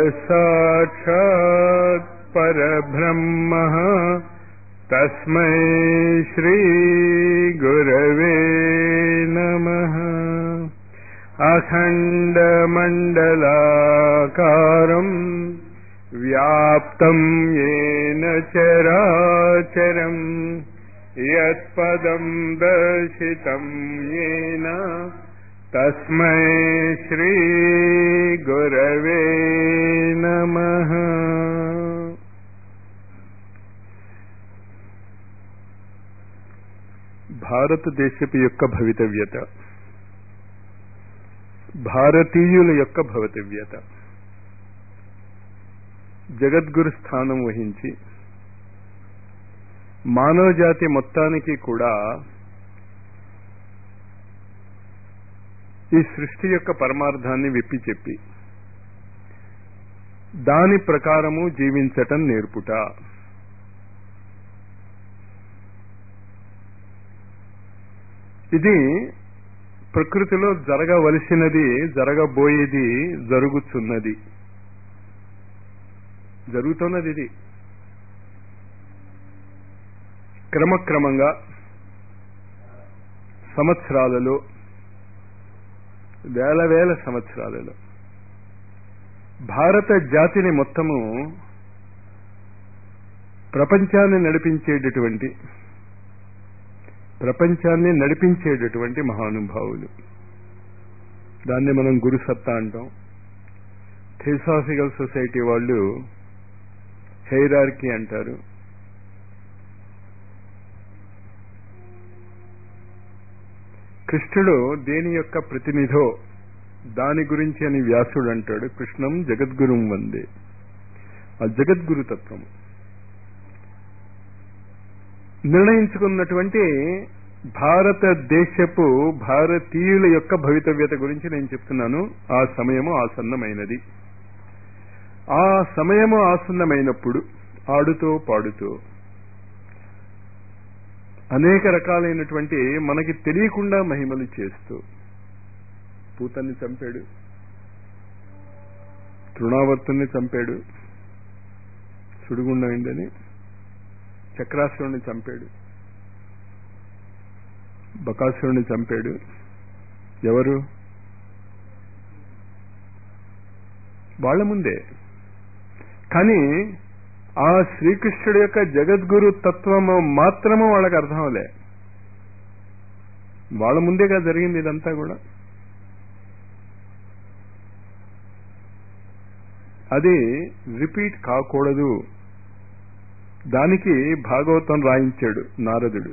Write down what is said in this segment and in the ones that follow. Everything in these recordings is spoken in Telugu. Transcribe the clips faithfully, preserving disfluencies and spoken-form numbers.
సాక్షాత్ పరబ్రహ్మః తస్మై శ్రీ గురవే నమః. అఖండమండలాకారం వ్యాప్తం యేన చరాచరం యత్పదం దర్శితం యేన తస్మై శ్రీ గురవే నమః. భారతదేశపు యొక్క భవితవ్యత, భారతీయుల యొక్క భవితవ్యత, జగద్గురు స్థానం వహించి మానవ జాతి మొత్తానికి కూడా ఈ సృష్టి యొక్క పరమార్థాన్ని విప్పి చెప్పి దాని ప్రకారము జీవించటం నేర్పుట. ఇది ప్రకృతిలో జరగవలసినది, జరగబోయేది, జరుగుతున్నది, జరుగుతున్నది. ఇది క్రమక్రమంగా సంవత్సరాలలో, వేల వేల సంవత్సరాలలో భారత జాతిని మొత్తము ప్రపంచాన్ని నడిపించేటటువంటి ప్రపంచాన్ని నడిపించేటటువంటి మహానుభావులు, దాన్ని మనం గురుసత్తా అంటాం. థియోసాఫికల్ సొసైటీ వాళ్ళు హైరార్కీ అంటారు. కృష్ణుడు దేని యొక్క ప్రతినిధో దాని గురించి అని వ్యాసుడు అంటాడు. కృష్ణం జగద్గురుం వందే. ఆ జగద్గురు తత్వం నిర్ణయించుకున్నటువంటి భారతదేశపు భారతీయుల యొక్క భవితవ్యత గురించి నేను చెప్తున్నాను. ఆ సమయము ఆసన్నమైనది. ఆ సమయము ఆసన్నమైనప్పుడు ఆడుతూ పాడుతూ అనేక రకాలైనటువంటి మనకి తెలియకుండా మహిమలు చేస్తూ పూతన్ని చంపాడు, తృణావర్తుని చంపాడు, సుడిగుండం అయిందని చక్రాసురుణ్ణి చంపాడు, బకాసురుణ్ణి చంపాడు. ఎవరు? వాళ్ళ ముందే. కానీ ఆ శ్రీకృష్ణుడి యొక్క జగద్గురు తత్వము మాత్రము వాళ్ళకి అర్థం అవలే. వాళ్ళ ముందేగా జరిగింది ఇదంతా కూడా. అది రిపీట్ కాకూడదు. దానికి భాగవతం రాయించాడు నారదుడు.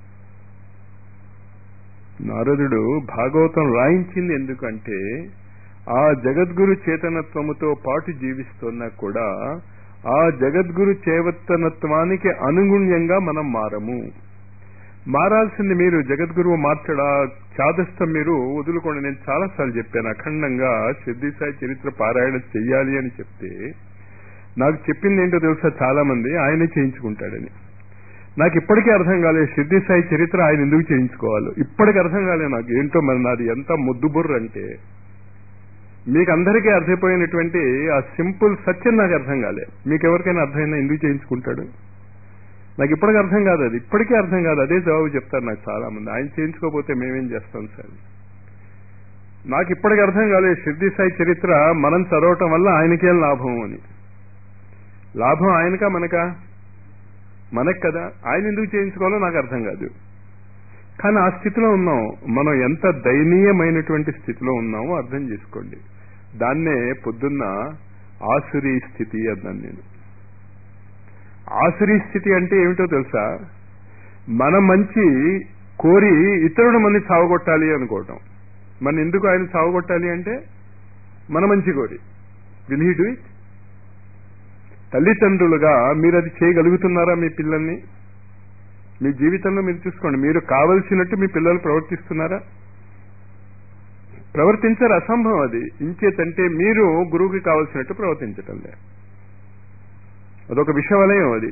నారదుడు భాగవతం రాయించింది ఎందుకంటే ఆ జగద్గురు చేతనత్వముతో పాటు జీవిస్తున్నా కూడా ఆ జగద్గురు చేతనత్వానికి అనుగుణ్యంగా మనం మారము. మారాల్సింది మీరు. జగద్గురువు మార్చడా చాదస్తం మీరు వదులుకోండి. నేను చాలాసార్లు చెప్పాను, అఖండంగా షిర్డీ సాయి చరిత్ర పారాయణ చెయ్యాలి అని చెప్తే నాకు చెప్పింది ఏంటో తెలుసా, చాలా మంది ఆయనే చేయించుకుంటాడని. నాకు ఇప్పటికీ అర్థం కాలేదు షిర్డీ సాయి చరిత్ర ఆయన ఎందుకు చేయించుకోవాలో. ఇప్పటికీ అర్థం కాలేదు నాకు. ఏంటో మరి నాది ఎంత ముద్దుబుర్ర అంటే మీకు అందరికీ అర్థమైపోయినటువంటి ఆ సింపుల్ సత్యం నాకు అర్థం కాలే. మీకు ఎవరికైనా అర్థమైనా ఎందుకు చేయించుకుంటాడు? నాకు ఇప్పటికీ అర్థం కాదు. అది ఇప్పటికీ అర్థం కాదు. అదే జవాబు చెప్తారు నాకు చాలా మంది. ఆయన చేయించుకోకపోతే మేమేం చేస్తాం సార్? నాకు ఇప్పటికీ అర్థం కాలేదు షిర్డీ సాయి చరిత్ర మనం చదవటం వల్ల ఆయనకేం లాభం అని. లాభం ఆయనకా మనకా? మనకు కదా. ఆయన ఎందుకు చేయించుకోవాలో నాకు అర్థం కాదు. కానీ ఆ స్థితిలో ఉన్నాం మనం. ఎంత దయనీయమైనటువంటి స్థితిలో ఉన్నామో అర్థం చేసుకోండి. దాన్నే పొద్దున్న ఆసురీ స్థితి అన్నాను నేను. ఆసురీ స్థితి అంటే ఏమిటో తెలుసా? మన మంచి కోరి ఇతరుడు మనని సావగొట్టాలి అనుకోవటం. మన ఎందుకు ఆయన సావగొట్టాలి అంటే మన మంచి కోరి. Will he do it? తల్లిదండ్రులుగా మీరు అది చేయగలుగుతున్నారా? మీ పిల్లల్ని మీ జీవితంలో మీరు చూసుకోండి. మీరు కావలసినట్టు మీ పిల్లలు ప్రవర్తిస్తున్నారా? ప్రవర్తించరు. అసంభవం అది. ఇంచేతంటే మీరు గురువుకి కావలసినట్టు ప్రవర్తించటం లే. అదొక విషవలయం. అది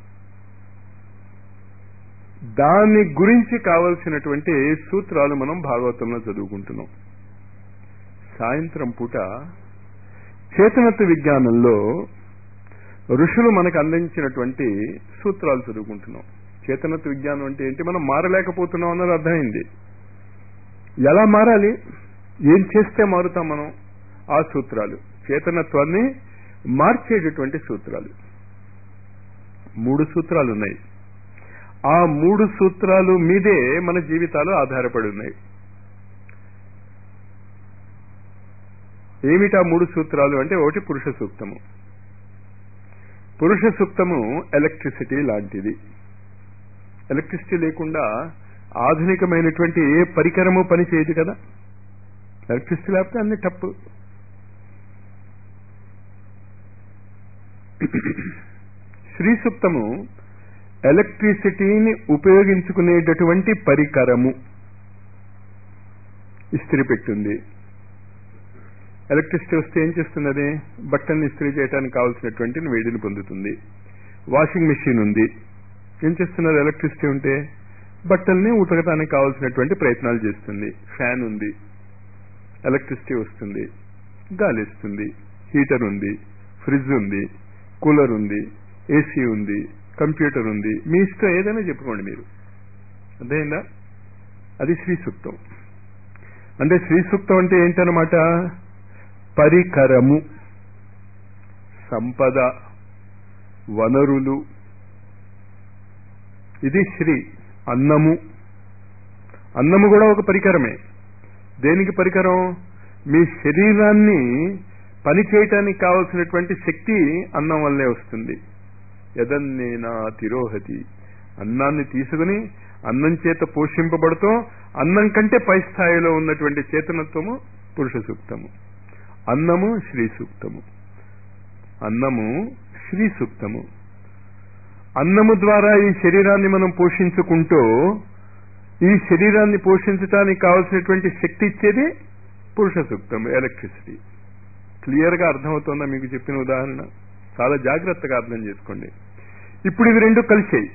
దాని గురించి కావలసినటువంటి సూత్రాలు మనం భాగవతంలో చదువుకుంటున్నాం. సాయంత్రం పూట చేతనత్వ విజ్ఞానంలో ఋషులు మనకు అందించినటువంటి సూత్రాలు చదువుకుంటున్నాం. చేతనత్వ విజ్ఞానం అంటే ఏంటి? మనం మారలేకపోతున్నాం అన్నది అర్థమైంది. ఎలా మారాలి, ఏం చేస్తే మారుతాం మనం? ఆ సూత్రాలు చేతనత్వాన్ని మార్చేటటువంటి సూత్రాలు. మూడు సూత్రాలు ఉన్నాయి. ఆ మూడు సూత్రాలు మీదే మన జీవితాలు ఆధారపడి ఉన్నాయి. ఏమిటా మూడు సూత్రాలు అంటే, ఒకటి పురుష సూక్తము. పురుష సూక్తము ఎలక్ట్రిసిటీ లాంటిది. ఎలక్ట్రిసిటీ లేకుండా ఆధునికమైనటువంటి ఏ పరికరము పని చేయదు కదా. ఎలక్ట్రిసిటీ లేకపోతే అన్ని తప్పు. శ్రీ సూక్తము ఎలక్ట్రిసిటీని ఉపయోగించుకునేటటువంటి పరికరము. ఇస్త్రీ పెట్టుంది. ఎలక్ట్రిసిటీ వస్తే ఏం చేస్తుంది? అది బట్టల్ని ఇస్త్రీ చేయడానికి కావాల్సినటువంటి వేడిని పొందుతుంది. వాషింగ్ మెషిన్ ఉంది. ఏం చేస్తున్నారు? ఎలక్ట్రిసిటీ ఉంటే బట్టల్ని ఉతకడానికి కావాల్సినటువంటి ప్రయత్నాలు చేస్తుంది. ఫ్యాన్ ఉంది, ఎలక్ట్రిసిటీ వస్తుంది, గాలి ఇస్తుంది. హీటర్ ఉంది, ఫ్రిడ్జ్ ఉంది, కూలర్ ఉంది, ఏసీ ఉంది, కంప్యూటర్ ఉంది. మీ ఇష్టం ఏదైనా చెప్పుకోండి మీరు. అదేనా? అది శ్రీ సూక్తం. అంటే శ్రీ సూక్తం అంటే ఏంటన్నమాట? పరికరము, సంపద, వనరులు. ఇది శ్రీ. అన్నము, అన్నము కూడా ఒక పరికరమే. దేనికి పరికరం? మీ శరీరాన్ని పని చేయటానికి కావలసినటువంటి శక్తి అన్నం వల్లే వస్తుంది. యదన్నేనా తిరోహతి. అన్నాన్ని తీసుకుని అన్నం చేత పోషింపబడుతూ అన్నం కంటే పై స్థాయిలో ఉన్నటువంటి చేతనత్వము పురుష సూక్తము. అన్నము శ్రీ సూక్తము. అన్నము శ్రీ సూక్తము. అన్నము ద్వారా ఈ శరీరాన్ని మనం పోషించుకుంటూ ఈ శరీరాన్ని పోషించడానికి కావలసినటువంటి శక్తి ఇచ్చేది పురుష సూక్తం, ఎలక్ట్రిసిటీ. క్లియర్ గా అర్థమవుతుందా మీకు చెప్పిన ఉదాహరణ? చాలా జాగ్రత్తగా అర్థం చేసుకోండి. ఇప్పుడు ఇవి రెండు కలిసాయి.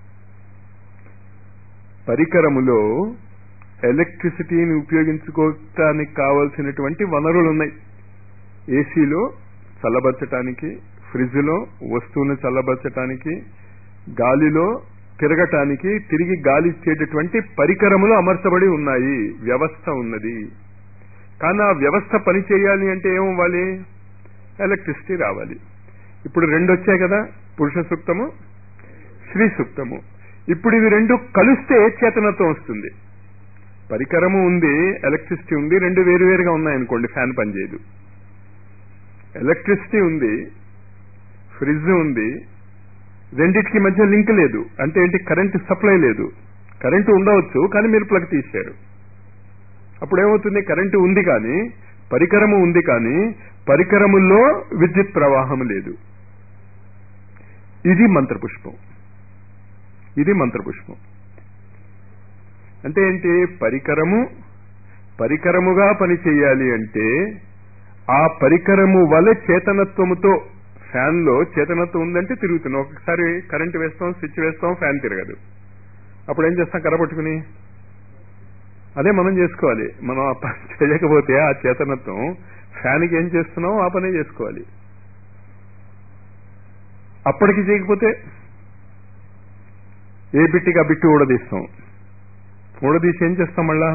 పరికరములో ఎలక్ట్రిసిటీని ఉపయోగించుకోవటానికి కావలసినటువంటి వనరులు ఉన్నాయి. ఏసీలో చల్లబరచటానికి, ఫ్రిడ్జ్ లో వస్తువును చల్లబరచటానికి, గాలిలో తిరగటానికి, తిరిగి గాలి ఇచ్చేటటువంటి పరికరములు అమర్చబడి ఉన్నాయి. వ్యవస్థ ఉన్నది. కానీ ఆ వ్యవస్థ పని చేయాలి అంటే ఏమవ్వాలి? ఎలక్ట్రిసిటీ రావాలి. ఇప్పుడు రెండు వచ్చాయి కదా, పురుష సూక్తము, శ్రీ సూక్తము. ఇప్పుడు ఇవి రెండు కలిస్తే చేతనత్వం వస్తుంది. పరికరము ఉంది, ఎలక్ట్రిసిటీ ఉంది, రెండు వేరువేరుగా ఉన్నాయనుకోండి, ఫ్యాన్ పనిచేయదు. ఎలక్ట్రిసిటీ ఉంది, ఫ్రిడ్జ్ ఉంది, రెండిటికి మధ్య లింక్ లేదు. అంటే ఏంటి? కరెంటు సప్లై లేదు. కరెంటు ఉండవచ్చు, కానీ మీరు ప్లగ్ తీశారు. అప్పుడేమవుతుంది? కరెంటు ఉంది కానీ, పరికరము ఉంది కానీ, పరికరముల్లో విద్యుత్ ప్రవాహం లేదు. ఇది మంత్రపుష్పం. ఇది మంత్రపుష్పం అంటే ఏంటి? పరికరము పరికరముగా పనిచేయాలి అంటే ఆ పరికరము వల్ల చేతనత్వముతో, ఫ్యాన్ లో చేతనత్వం ఉందంటే తిరుగుతున్నాం. ఒకసారి కరెంటు వేస్తాం, స్విచ్ వేస్తాం, ఫ్యాన్ తిరగదు. అప్పుడు ఏం చేస్తాం? కర్ర పట్టుకుని. అదే మనం చేసుకోవాలి. మనం ఆ పని చేయకపోతే ఆ చేతనత్వం ఫ్యాన్కి ఏం చేస్తున్నాం ఆ పనే చేసుకోవాలి. అప్పటికి చేయకపోతే ఏ బిట్టికి ఆ బిట్టు ఊడదీస్తాం. ఊడదీసి ఏం చేస్తాం? మళ్ళా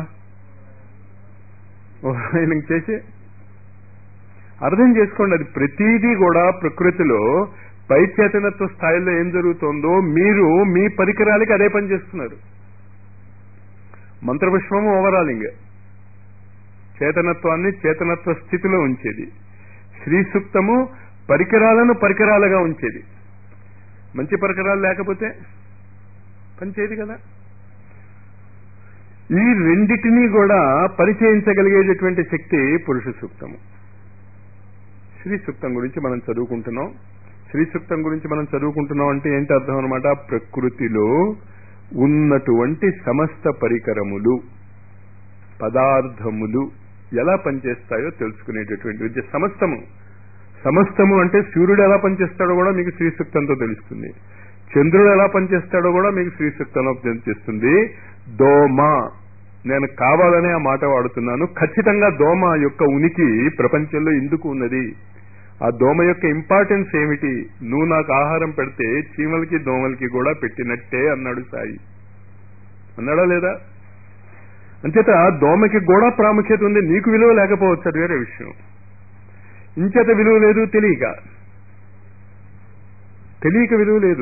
ఓ చేసి అర్థం చేసుకోండి. అది ప్రతిదీ కూడా ప్రకృతిలో పై చేతనత్వ స్థాయిలో ఏం జరుగుతుందో మీరు మీ పరికరాలకి అదే పని చేస్తున్నారు. మంత్రపుష్పము ఓవరాలింగ్, చేతనత్వాన్ని చేతనత్వ స్థితిలో ఉంచేది. శ్రీ సూక్తము పరికరాలను పరికరాలుగా ఉంచేది. మంచి పరికరాలు లేకపోతే పనిచేయదు కదా. ఈ రెండిటినీ కూడా పరిచయించగలిగేటటువంటి శక్తి పురుష సూక్తము. శ్రీ సూక్తం గురించి మనం చదువుకుంటున్నాం. శ్రీ సూక్తం గురించి మనం చదువుకుంటున్నాం అంటే ఏంటి అర్థం అనమాట? ప్రకృతిలో ఉన్నటువంటి సమస్త పరికరములు, పదార్థములు ఎలా పనిచేస్తాయో తెలుసుకునేటటువంటి విద్య. సమస్తము సమస్తము అంటే సూర్యుడు ఎలా పనిచేస్తాడో కూడా మీకు శ్రీ సూక్తంతో తెలుస్తుంది. చంద్రుడు ఎలా పనిచేస్తాడో కూడా మీకు శ్రీ సూక్తంలో తెలుస్తుంది. దోమ, నేను కావాలనే ఆ మాట వాడుతున్నాను. ఖచ్చితంగా దోమ యొక్క ఉనికి ప్రపంచంలో ఎందుకు ఉన్నది? ఆ దోమ యొక్క ఇంపార్టెన్స్ ఏమిటి? నువ్వు నాకు ఆహారం పెడితే చీమలకి దోమలకి కూడా పెట్టినట్టే అన్నాడు సాయి. అన్నాడా లేదా? అంచేత దోమకి కూడా ప్రాముఖ్యత ఉంది, నీకు విలువ లేకపోవచ్చు, అది వేరే విషయం. ఇంచేత విలువ లేదు తెలియక తెలియక విలువ లేదు.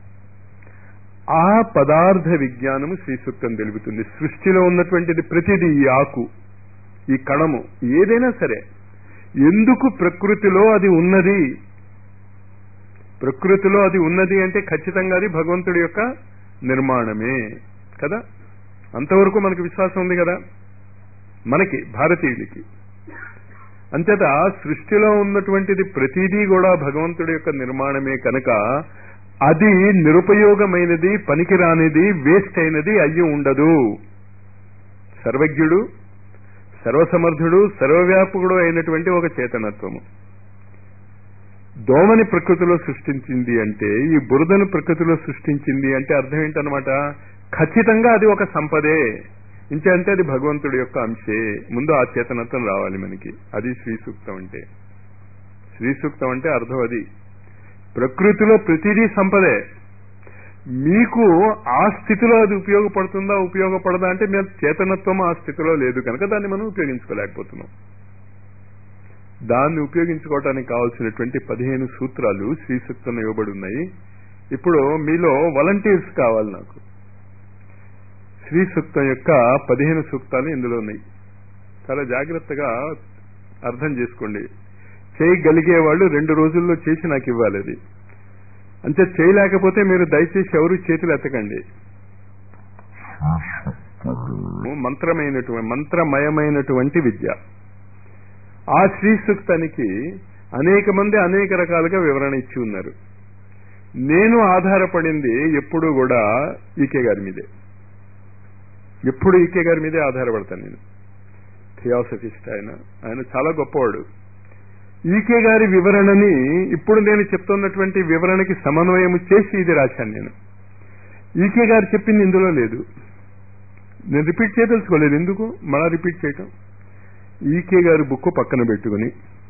ఆ పదార్థ విజ్ఞానము శ్రీ సూక్తం తెలుపుతుంది. సృష్టిలో ఉన్నటువంటిది ప్రతిదీ, ఈ ఆకు, ఈ కణము, ఏదైనా సరే ఎందుకు ప్రకృతిలో అది ఉన్నది, ప్రకృతిలో అది ఉన్నది అంటే ఖచ్చితంగా అది భగవంతుడి యొక్క నిర్మాణమే కదా. అంతవరకు మనకు విశ్వాసం ఉంది కదా మనకి, భారతీయులకి. అంచేత సృష్టిలో ఉన్నటువంటిది ప్రతిదీ కూడా భగవంతుడి యొక్క నిర్మాణమే కనుక అది నిరుపయోగమైనది, పనికిరానిది, వేస్ట్ అయినది అయ్యి ఉండదు. సర్వజ్ఞుడు, సర్వసమర్థుడు, సర్వవ్యాపకుడు అయినటువంటి ఒక చేతనత్వము దోమని ప్రకృతిలో సృష్టించింది అంటే, ఈ బురదను ప్రకృతిలో సృష్టించింది అంటే అర్థం ఏంటనమాట? ఖచ్చితంగా అది ఒక సంపదే. ఇంకంటే అది భగవంతుడి యొక్క అంశే. ముందు ఆ చేతనత్వం రావాలి మనకి. అది శ్రీ సూక్తం అంటే. శ్రీ సూక్తం అంటే అర్థం అది. ప్రకృతిలో ప్రతిదీ సంపదే. మీకు ఆ స్థితిలో అది ఉపయోగపడుతుందా ఉపయోగపడదా అంటే మేము చేతనత్వం ఆ స్థితిలో లేదు కనుక దాన్ని మనం ఉపయోగించుకోలేకపోతున్నాం. దాన్ని ఉపయోగించుకోవడానికి కావాల్సినటువంటి పదిహేను సూత్రాలు శ్రీ సూక్తంలో ఇవ్వబడి ఉన్నాయి. ఇప్పుడు మీలో వాలంటీర్స్ కావాలి నాకు. శ్రీ సూక్తం యొక్క పదిహేను సూక్తాలు ఇందులో ఉన్నాయి. చాలా జాగ్రత్తగా అర్థం చేసుకోండి. చేయగలిగే వాళ్ళు రెండు రోజుల్లో చేసి నాకు ఇవ్వాలి. అది అంటే చేయలేకపోతే మీరు దయచేసి ఎవరు చేతులు ఎత్తకండి. మంత్రమైనటువంటి మంత్రమయమైనటువంటి విద్య. ఆ శ్రీ సూక్తానికి అనేక మంది అనేక రకాలుగా వివరణ ఇచ్చి ఉన్నారు. నేను ఆధారపడింది ఎప్పుడు కూడా ఈకే గారి మీదే. ఎప్పుడు ఈకే గారి మీదే ఆధారపడతాను నేను. థియాసఫిస్ట్ ఆయన. ఆయన చాలా గొప్పవాడు. ఈకే గారి వివరణని ఇప్పుడు నేను చెప్తున్నటువంటి వివరణకి సమన్వయం చేసి ఇది రాశాను నేను. ఈకే గారు చెప్పింది ఇందులో లేదు. నేను రిపీట్ చేయదలుచుకోలేదు. ఎందుకు మళ్ళా రిపీట్ చేయటం? ఈకే గారి బుక్ పక్కన పెట్టుకుని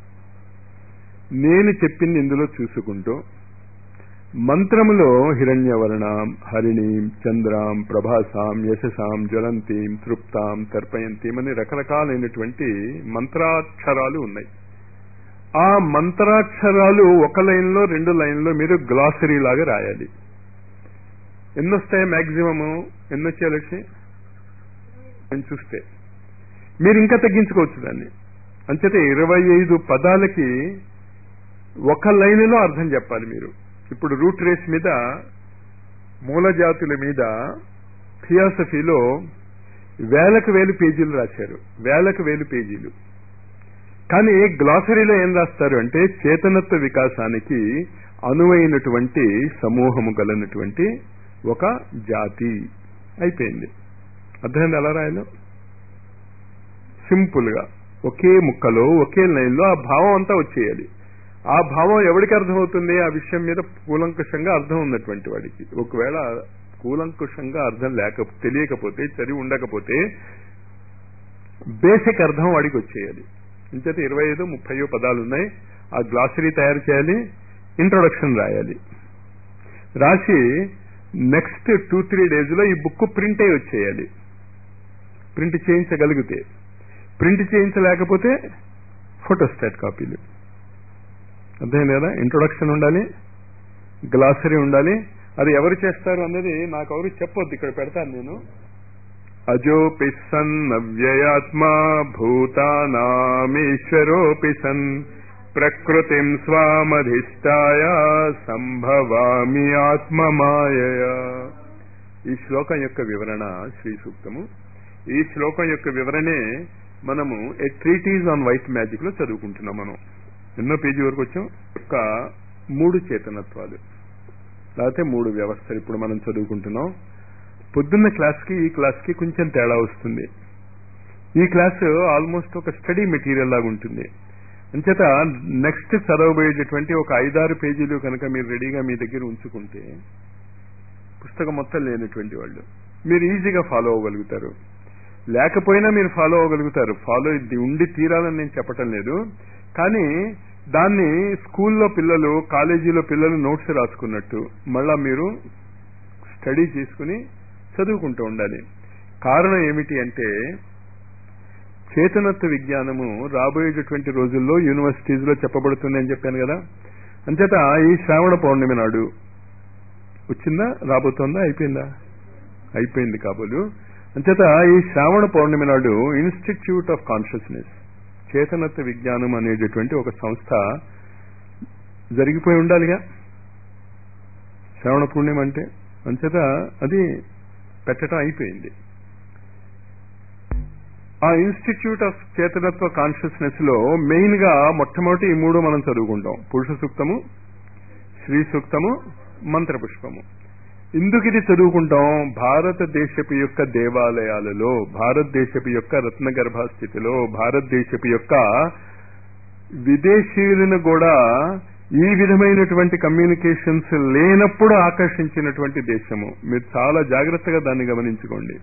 నేను చెప్పింది ఇందులో చూసుకుంటూ మంత్రములో హిరణ్యవర్ణాం, హరిణీం, చంద్రాం, ప్రభాసాం, యశసాం, జ్వలంతీం, తృప్తాం, తర్పయంతీం అని రకరకాలైనటువంటి మంత్రాక్షరాలు ఉన్నాయి. ఆ మంత్రాక్షరాలు ఒక లైన్లో రెండు లైన్లో మీరు గ్లాసరీ లాగా రాయాలి. ఎన్నొస్తాయి మ్యాక్సిమము? ఎన్నొచ్చాయి లక్ష్మి అని చూస్తే మీరు ఇంకా తగ్గించుకోవచ్చు దాన్ని. అంచేతే ఇరవై ఐదు పదాలకి ఒక లైనులో అర్థం చెప్పాలి మీరు. ఇప్పుడు రూట్ రేస్ మీద, మూలజాతుల మీద థియాసఫీలో వేలకు వేలు పేజీలు రాశారు. వేలకు వేలు పేజీలు. కానీ గ్లాసరీలో ఏం రాస్తారు అంటే చేతనత్వ వికాసానికి అనువైనటువంటి సమూహము గలనటువంటి ఒక జాతి అయిపోయింది. అర్థమైంది ఎలా రాయాలో? సింపుల్ గా ఒకే ముక్కలో ఒకే లైన్లో ఆ భావం అంతా వచ్చేయాలి. ఆ భావం ఎవరికి అర్థమవుతుంది? ఆ విషయం మీద కూలంకుషంగా అర్థం ఉన్నటువంటి వాడికి. ఒకవేళ కూలంకుషంగా అర్థం లేక తెలియకపోతే, చదివి ఉండకపోతే బేసిక్ అర్థం వాడికి వచ్చేయాలి. ఇంచేత ఇరవై ఐదు ముప్పయో పదాలు ఉన్నాయి. ఆ గ్లాసరీ తయారు చేయాలి, ఇంట్రొడక్షన్ రాయాలి. రాసి నెక్స్ట్ టూ త్రీ డేస్ లో ఈ బుక్ ప్రింట్ అయి వచ్చేయాలి. ప్రింట్ చేయించగలిగితే. ప్రింట్ చేయించలేకపోతే ఫోటోస్టాట్ కాపీలు. అర్థమైంది కదా? ఇంట్రొడక్షన్ ఉండాలి, గ్లాసరీ ఉండాలి. అది ఎవరు చేస్తారు అన్నది నాకు ఎవరు చెప్పొద్దు, ఇక్కడ పెడతాను నేను. అజోపి సన్ అవ్యయాత్మా భూతానామీశ్వరోపి సన్ ప్రకృతిం స్వామధిష్టాయ సంభవామి ఆత్మమాయయా. ఈ శ్లోకం యొక్క వివరణ శ్రీ సూక్తము. ఈ శ్లోకం యొక్క వివరణే మనము a treatise on white magic లో చదువుకుంటున్నాం. మనం ఎన్నో పేజీ వరకు వచ్చాం. ఒక మూడు చేతనత్వాలు లేకపోతే మూడు వ్యవస్థలు ఇప్పుడు మనం చదువుకుంటున్నాం. పొద్దున్న క్లాస్కి ఈ క్లాస్కి కొంచెం తేడా వస్తుంది. ఈ క్లాస్ ఆల్మోస్ట్ ఒక స్టడీ మెటీరియల్ లాగా ఉంటుంది. అంచేత నెక్స్ట్ చదవబోయేటటువంటి ఒక ఐదారు పేజీలు కనుక మీరు రెడీగా మీ దగ్గర ఉంచుకుంటే, పుస్తకం మొత్తం లేనటువంటి వాళ్ళు మీరు ఈజీగా ఫాలో అవ్వగలుగుతారు. లేకపోయినా మీరు ఫాలో అవ్వగలుగుతారు. ఫాలో ఇది ఉండి తీరాలని నేను చెప్పటం లేదు. కానీ దాన్ని స్కూల్లో పిల్లలు కాలేజీలో పిల్లలు నోట్స్ రాసుకున్నట్టు మళ్ళా మీరు స్టడీ చేసుకుని చదువుకుంటూ ఉండాలి. కారణం ఏమిటి అంటే చేతనత్వ విజ్ఞానము రాబోయేటటువంటి రోజుల్లో యూనివర్సిటీస్ లో చెప్పబడుతుంది అని చెప్పాను కదా. అంచేత ఈ శ్రావణ పౌర్ణమి నాడు వచ్చిందా, రాబోతోందా, అయిపోయిందా? అయిపోయింది కాబోలు. అంచేత ఈ శ్రావణ పౌర్ణమి నాడు ఇన్స్టిట్యూట్ ఆఫ్ కాన్షియస్నెస్ చేతనత్వ విజ్ఞానం అనేటటువంటి ఒక సంస్థ జరిగిపోయి ఉండాలిగా శ్రావణ పూర్ణిమ అంటే. అంచేత అది పెట్టడం అయిపోయింది. ఆ ఇన్స్టిట్యూట్ ఆఫ్ చేతనత్వ కాన్షియస్నెస్ లో మెయిన్ గా మొట్టమొదటి ఈ మూడు మనం చదువుకుంటాం: పురుష సూక్తము, శ్రీ సూక్తము, మంత్రపుష్పము. ఇందుకు ఇది చదువుకుంటాం భారతదేశపు యొక్క దేవాలయాలలో, భారతదేశపు యొక్క రత్న గర్భస్థితిలో, భారతదేశపు యొక్క విదేశీయులను కూడా ఈ విధమైనటువంటి కమ్యూనికేషన్స్ లేనప్పుడు ఆకర్షించినటువంటి దేశము. మీరు చాలా జాగ్రత్తగా దాన్ని గమనించుకోండి.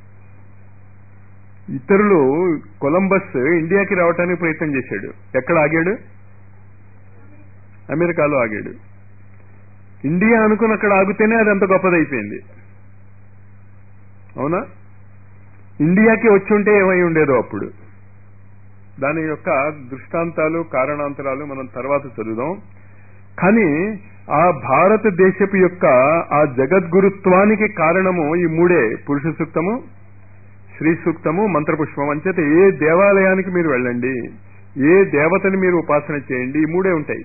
ఇతరులు కొలంబస్ ఇండియాకి రావడానికి ప్రయత్నం చేశాడు. ఎక్కడ ఆగాడు? అమెరికాలో ఆగాడు. ఇండియా అనుకుని అక్కడ ఆగితేనే అది అంత గొప్పదైపోయింది. అవునా? ఇండియాకి వచ్చి ఉంటే ఏమై ఉండేదో అప్పుడు. దాని యొక్క దృష్టాంతాలు కారణాంతరాలు మనం తర్వాత చదువుదాం. కానీ ఆ భారతదేశపు యొక్క ఆ జగద్గురుత్వానికి కారణము ఈ మూడే: పురుష సూక్తము, శ్రీ సూక్తము, మంత్రపుష్పం. అంచేత ఏ దేవాలయానికి మీరు వెళ్ళండి, ఏ దేవతని మీరు ఉపాసన చేయండి, ఈ మూడే ఉంటాయి.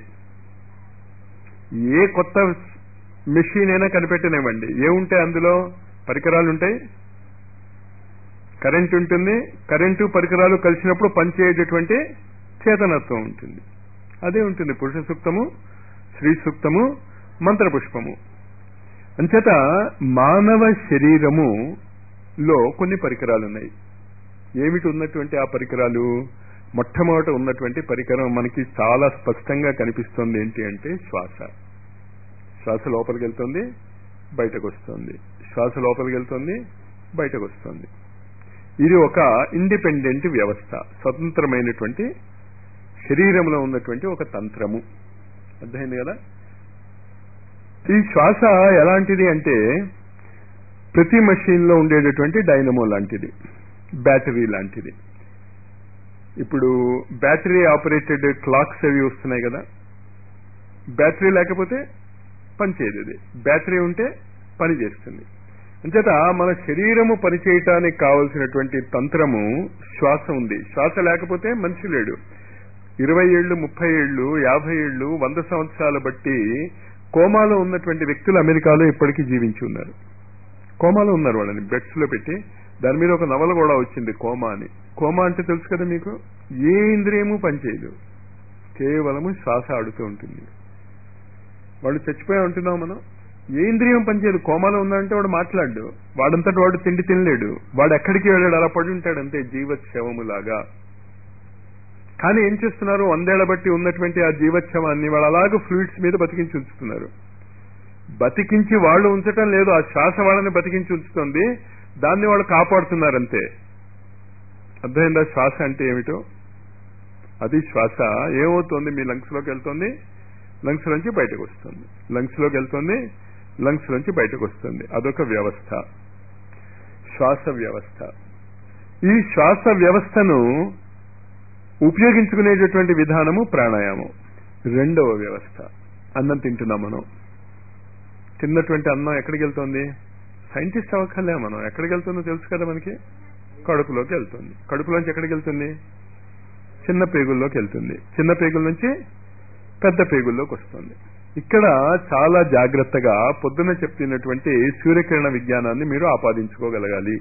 ఏ కొత్త మెషిన్ అయినా కనిపెట్టనివ్వండి, ఏముంటాయి అందులో? పరికరాలు ఉంటాయి, కరెంట్ ఉంటుంది. కరెంటు పరికరాలు కలిసినప్పుడు పనిచేసేటటువంటి చేతనత్వం ఉంటుంది. అదే ఉంటుంది పురుష సూక్తము, శ్రీ సూక్తము, మంత్రపుష్పము. అంచేత మానవ శరీరము లో కొన్ని పరికరాలు ఉన్నాయి. ఏమిటి ఉన్నటువంటి ఆ పరికరాలు? మొట్టమొదట ఉన్నటువంటి పరికరం మనకి చాలా స్పష్టంగా కనిపిస్తుంది. ఏంటి అంటే శ్వాస. శ్వాస లోపలికి వెళ్తుంది, బయటకు వస్తుంది. శ్వాస లోపలికి వెళ్తుంది, బయటకు వస్తుంది. ఇది ఒక ఇండిపెండెంట్ వ్యవస్థ, స్వతంత్రమైనటువంటి శరీరంలో ఉన్నటువంటి ఒక తంత్రము. అర్థమైంది కదా? ఈ శ్వాస ఎలాంటిది అంటే ప్రతి మషీన్ లో ఉండేటటువంటి డైనమో లాంటిది, బ్యాటరీ లాంటిది. ఇప్పుడు బ్యాటరీ ఆపరేటెడ్ క్లాక్స్ అవి వస్తున్నాయి కదా. బ్యాటరీ లేకపోతే పనిచేయదు. అది బ్యాటరీ ఉంటే పని చేస్తుంది. అంచేత మన శరీరము పనిచేయటానికి కావలసినటువంటి తంత్రము శ్వాస ఉంది. శ్వాస లేకపోతే మనిషి లేడు. ఇరవై ఏళ్లు, ముప్పై ఏళ్లు, యాభై ఏళ్లు, వంద సంవత్సరాల బట్టి కోమాలో ఉన్నటువంటి వ్యక్తులు అమెరికాలో ఇప్పటికీ జీవించి ఉన్నారు. కోమాలో ఉన్నారు. వాళ్ళని బెడ్స్ లో పెట్టి, దాని మీద ఒక నవల కూడా వచ్చింది కోమా అని. కోమా అంటే తెలుసు కదా మీకు? ఏ ఇంద్రియము పనిచేయదు, కేవలము శ్వాస ఆడుతూ ఉంటుంది. వాడు చచ్చిపోయా ఉంటున్నాం మనం. ఏ ఇంద్రియం పనిచేయదు. కోమాలో ఉన్నాడంటే వాడు మాట్లాడు, వాడంతటి వాడు తిండి తినలేడు, వాడు ఎక్కడికి వెళ్ళాడు, అలా పడి ఉంటాడు అంతే, జీవశవములాగా. కానీ ఏం చేస్తున్నారు? వందేళ్ల బట్టి ఉన్నటువంటి ఆ జీవోత్సవాన్ని వాళ్ళు అలాగే ఫ్లూయిడ్స్ మీద బతికించి ఉంచుతున్నారు. బతికించి వాళ్ళు ఉంచటం లేదు, ఆ శ్వాస వాళ్ళని బతికించి ఉంచుతుంది. దాన్ని వాళ్ళు కాపాడుతున్నారంతే. అర్థమైందా శ్వాస అంటే ఏమిటో? అది శ్వాస ఏమవుతుంది? మీ లంగ్స్ లోకి వెళ్తుంది, లంగ్స్ నుంచి బయటకు వస్తుంది, లంగ్స్ లోకి వెళ్తుంది, లంగ్స్ నుంచి బయటకు వస్తుంది. అదొక వ్యవస్థ, శ్వాస వ్యవస్థ. ఈ శ్వాస వ్యవస్థను ఉపయోగించుకునేటటువంటి విధానము ప్రాణాయామం. రెండవ వ్యవస్థ. అన్నం తింటున్నాం మనం. తిన్నటువంటి అన్నం ఎక్కడికి వెళ్తుంది? సైంటిస్ట్ అవ్వక్కర్లే మనం. ఎక్కడికి వెళ్తుందో తెలుసు కదా మనకి. కడుపులోకి వెళ్తుంది. కడుపులోంచి ఎక్కడికి వెళ్తుంది? చిన్న పేగుల్లోకి వెళ్తుంది. చిన్న పేగుల నుంచి పెద్ద పేగుల్లోకి వస్తుంది. ఇక్కడ చాలా జాగ్రత్తగా పొద్దున చెప్తున్నటువంటి సూర్యకిరణ విజ్ఞానాన్ని మీరు ఆపాదించుకోగలగాలి.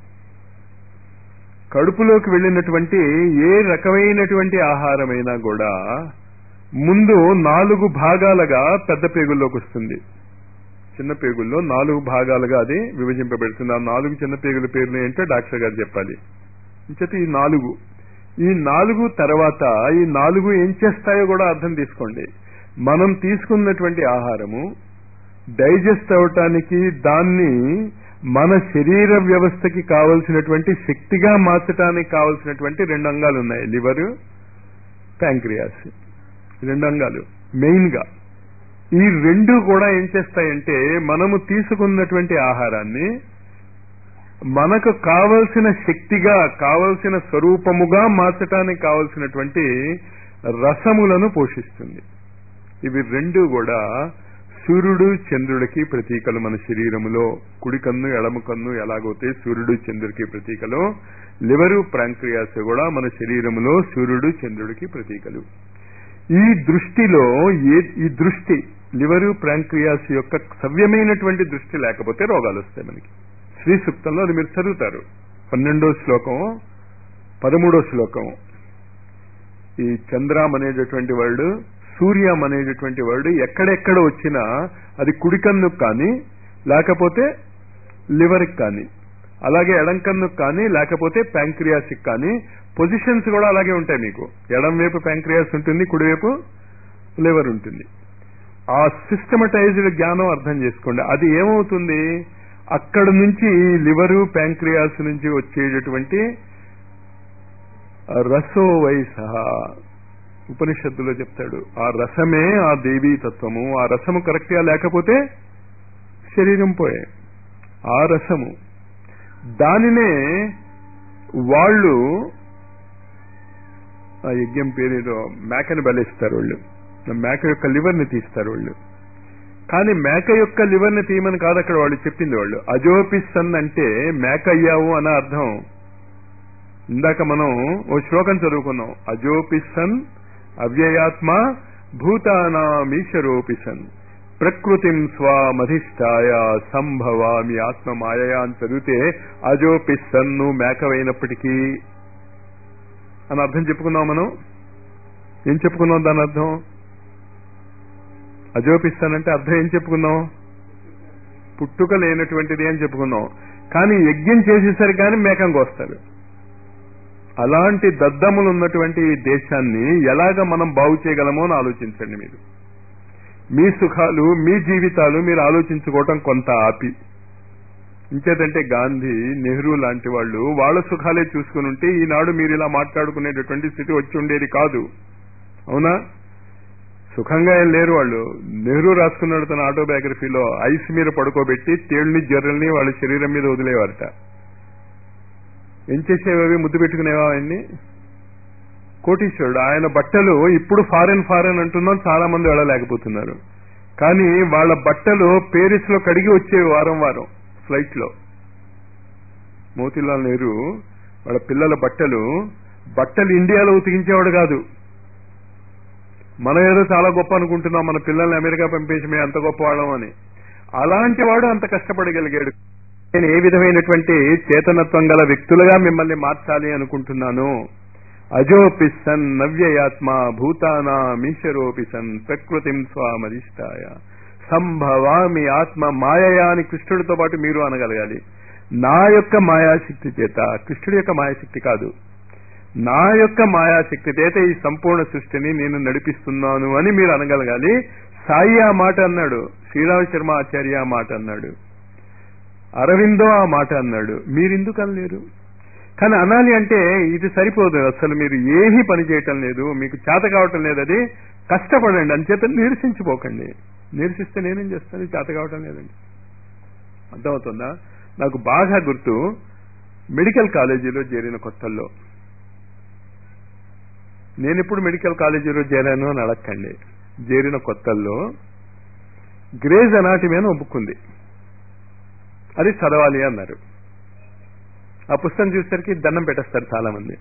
కడుపులోకి వెళ్ళినటువంటి ఏ రకమైనటువంటి ఆహారమైనా కూడా ముందు నాలుగు భాగాలుగా పెద్ద పేగుల్లోకి వస్తుంది. చిన్న పేగుల్లో నాలుగు భాగాలుగా అది విభజింపబడుతుంది. ఆ నాలుగు చిన్న పేగుల పేర్లు ఏంటో డాక్టర్ గారు చెప్పాలి. ఇంచేత ఈ నాలుగు ఈ నాలుగు తర్వాత ఈ నాలుగు ఏం చేస్తాయో కూడా అర్థం తీసుకోండి. మనం తీసుకున్నటువంటి ఆహారము డైజెస్ట్ అవటానికి, దాన్ని మన శరీర వ్యవస్థకి కావలసినటువంటి శక్తిగా మార్చడానికి కావలసినటువంటి రెండు అంగాలు ఉన్నాయి: లివర్, ప్యాంక్రియాస్. రెండు అంగాలు మెయిన్ గా. ఈ రెండు కూడా ఏం చేస్తాయంటే మనము తీసుకున్నటువంటి ఆహారాన్ని మనకు కావలసిన శక్తిగా, కావలసిన స్వరూపముగా మార్చడానికి కావలసినటువంటి రసములను పోషిస్తుంది. ఇవి రెండు కూడా సూర్యుడు చంద్రుడికి ప్రతీకలు. మన శరీరములో కుడి కన్ను ఎడమ కన్ను ఎలాగైతే సూర్యుడు చంద్రుడికి ప్రతీకలు, లివరు ప్రాంక్రియాస్ కూడా మన శరీరములో సూర్యుడు చంద్రుడికి ప్రతీకలు. ఈ దృష్టిలో ఏ ఈ దృష్టి లివరు ప్రాంక్రియాస్ యొక్క సవ్యమైనటువంటి దృష్టి లేకపోతే రోగాలు వస్తాయి మనకి. శ్రీ సూక్తంలో అది మీరు చదువుతారు. పన్నెండో శ్లోకం, పదమూడో శ్లోకం. ఈ చంద్రం అనేటటువంటి వర్డ్, సూర్యం అనేటటువంటి వర్డ్ ఎక్కడెక్కడ వచ్చినా అది కుడి కన్నుకు కానీ లేకపోతే లివర్కి కానీ, అలాగే ఎడం కన్నుకు కానీ లేకపోతే ప్యాంక్రియాస్కి కానీ పొజిషన్స్ కూడా అలాగే ఉంటాయి. మీకు ఎడం వైపు ప్యాంక్రియాస్ ఉంటుంది, కుడివైపు లివర్ ఉంటుంది. ఆ సిస్టమటైజ్డ్ జ్ఞానం అర్థం చేసుకోండి. అది ఏమవుతుంది, అక్కడ నుంచి లివరు ప్యాంక్రియాస్ నుంచి వచ్చేటటువంటి రసో వైసహ ఉపనిషత్తులో చెప్తాడు. ఆ రసమే ఆ దేవీ తత్వము. ఆ రసము కరెక్ట్గా లేకపోతే శరీరం పోయే ఆ రసము. దానినే వాళ్ళు ఆ యజ్ఞం పేరేదో మేకని బలిస్తారు వాళ్ళు, మేక యొక్క లివర్ని తీస్తారు వాళ్ళు. కానీ మేక యొక్క లివర్ని తీయమని కాదు అక్కడ వాళ్ళు చెప్పింది. వాళ్ళు అజోపిసన్ అంటే మేక అయ్యావు అన్న అర్థం. ఇందాక మనం ఓ శ్లోకం చదువుకున్నాం, అజోపిసన్ అవ్యయాత్మ భూతానామీశ్వరోపిసన్ ప్రకృతిం స్వామధిష్టాయ సంభవామి ఆత్మ మాయా అని చదివితే అజోపిసన్ను మేకవైనప్పటికీ అని అర్థం చెప్పుకున్నాం. మనం ఏం చెప్పుకున్నాం దాని అర్థం? అజోపిస్తానంటే అర్థం ఏం చెప్పుకున్నాం? పుట్టుక లేనటువంటిది అని చెప్పుకున్నాం. కానీ యజ్ఞం చేసేసరికి కానీ మేకంగా వస్తారు. అలాంటి దద్దములు ఉన్నటువంటి ఈ దేశాన్ని ఎలాగ మనం బాగు చేయగలమో అని ఆలోచించండి. మీరు మీ సుఖాలు, మీ జీవితాలు మీరు ఆలోచించుకోవటం కొంత ఆపి. ఇంకేదంటే గాంధీ, నెహ్రూ లాంటి వాళ్ళు వాళ్ళ సుఖాలే చూసుకుని ఉంటే ఈనాడు మీరు ఇలా మాట్లాడుకునేటటువంటి స్థితి వచ్చి ఉండేది కాదు. అవునా? సుఖంగా ఏం లేరు వాళ్ళు. నెహ్రూ రాసుకున్నాడు తన ఆటోబయోగ్రఫీలో, ఐస్ మీద పడుకోబెట్టి తేళ్ని జర్రల్ని వాళ్ళ శరీరం మీద వదిలేవారట. ఏం చేసేవి? ముద్దు పెట్టుకునేవా ఆయన్ని? కోటీశ్వరుడు. ఆయన బట్టలు ఇప్పుడు ఫారెన్ ఫారెన్ అంటున్నాం, చాలా మంది వెళ్ళలేకపోతున్నారు. కానీ వాళ్ళ బట్టలు పేరిస్ లో కడిగి వచ్చేవి వారం వారం ఫ్లైట్ లో. మోతీలాల్ నెహ్రూ వాళ్ళ పిల్లల బట్టలు బట్టలు ఇండియాలో ఉతికించేవాడు కాదు. మనం ఏదో చాలా గొప్ప అనుకుంటున్నాం, మన పిల్లల్ని అమెరికా పంపేసి మేము అంత గొప్పవాళ్ళం అని. అలాంటి వాడు అంత కష్టపడగలిగాడు. నేను ఏ విధమైనటువంటి చేతనత్వం గల వ్యక్తులుగా మిమ్మల్ని మార్చాలి అనుకుంటున్నాను. అజోపిసన్ నవ్యయాత్మ భూతానామీశ్వరోపిసన్ ప్రకృతిం స్వామధిష్టాయ సంభవామి ఆత్మ మాయయా అని కృష్ణుడితో పాటు మీరు అనగలగాలి. నా యొక్క మాయాశక్తి చేత, కృష్ణుడి యొక్క మాయాశక్తి కాదు, నా యొక్క మాయాశక్తి చేత ఈ సంపూర్ణ సృష్టిని నేను నడిపిస్తున్నాను అని మీరు అనగలగాలి. సాయి ఆ మాట అన్నాడు, శ్రీరామ శర్మ ఆచార్య ఆ మాట అన్నాడు, అరవిందో ఆ మాట అన్నాడు. మీరెందుకు అనలేరు? కానీ అనాలి అంటే ఇది సరిపోదు. అసలు మీరు ఏమీ పని చేయటం లేదు, మీకు చేత కావటం లేదు. అది కష్టపడండి, అంచేత నిరసించిపోకండి. నిరసిస్తే నేనేం చేస్తాను? చేత కావటం లేదండి. అర్థమవుతుందా? నాకు బాగా గుర్తు, మెడికల్ కాలేజీలో చేరిన కొత్తల్లో, నేను ఇప్పుడు మెడికల్ కాలేజీలో చేరాను అని అడగండి. చేరిన కొత్తల్లో గ్రేజ్ అనాటమీ అని ఒప్పుకుంది, అది చదవాలి అన్నారు. ఆ పుస్తకం చూసేసరికి దండం పెట్టేస్తారు చాలా మంది.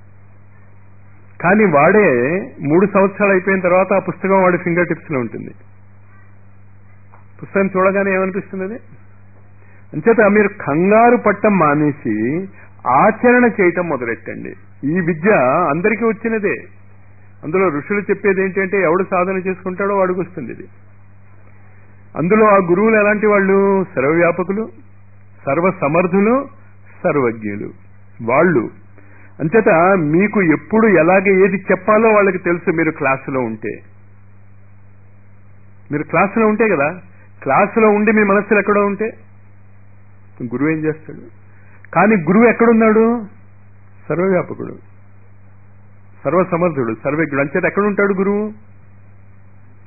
కానీ వాడే మూడు సంవత్సరాలు అయిపోయిన తర్వాత ఆ పుస్తకం వాడి ఫింగర్ టిప్స్ లో ఉంటుంది. పుస్తకం చూడగానే ఏమనిపిస్తుంది? అంచేత మీరు కంగారు పట్టం మానేసి ఆచరణ చేయటం మొదలెట్టండి. ఈ విద్య అందరికీ వచ్చినదే. అందులో ఋషులు చెప్పేది ఏంటంటే ఎవడు సాధన చేసుకుంటాడో వాడికి వస్తుంది ఇది. అందులో ఆ గురువులు ఎలాంటి వాళ్ళు? సర్వవ్యాపకులు, సర్వసమర్థులు, సర్వజ్ఞులు వాళ్ళు. అంచేత మీకు ఎప్పుడు ఎలాగ ఏది చెప్పాలో వాళ్ళకి తెలుసు. మీరు క్లాసులో ఉంటే, మీరు క్లాసులో ఉంటే కదా, క్లాసులో ఉండి మీ మనస్సులో ఎక్కడో ఉంటే గురువు ఏం చేస్తాడు? కానీ గురువు ఎక్కడున్నాడు? సర్వవ్యాపకుడు, సర్వసమర్థుడు, సర్వజ్ఞుడు. అంచేత ఎక్కడుంటాడు గురువు?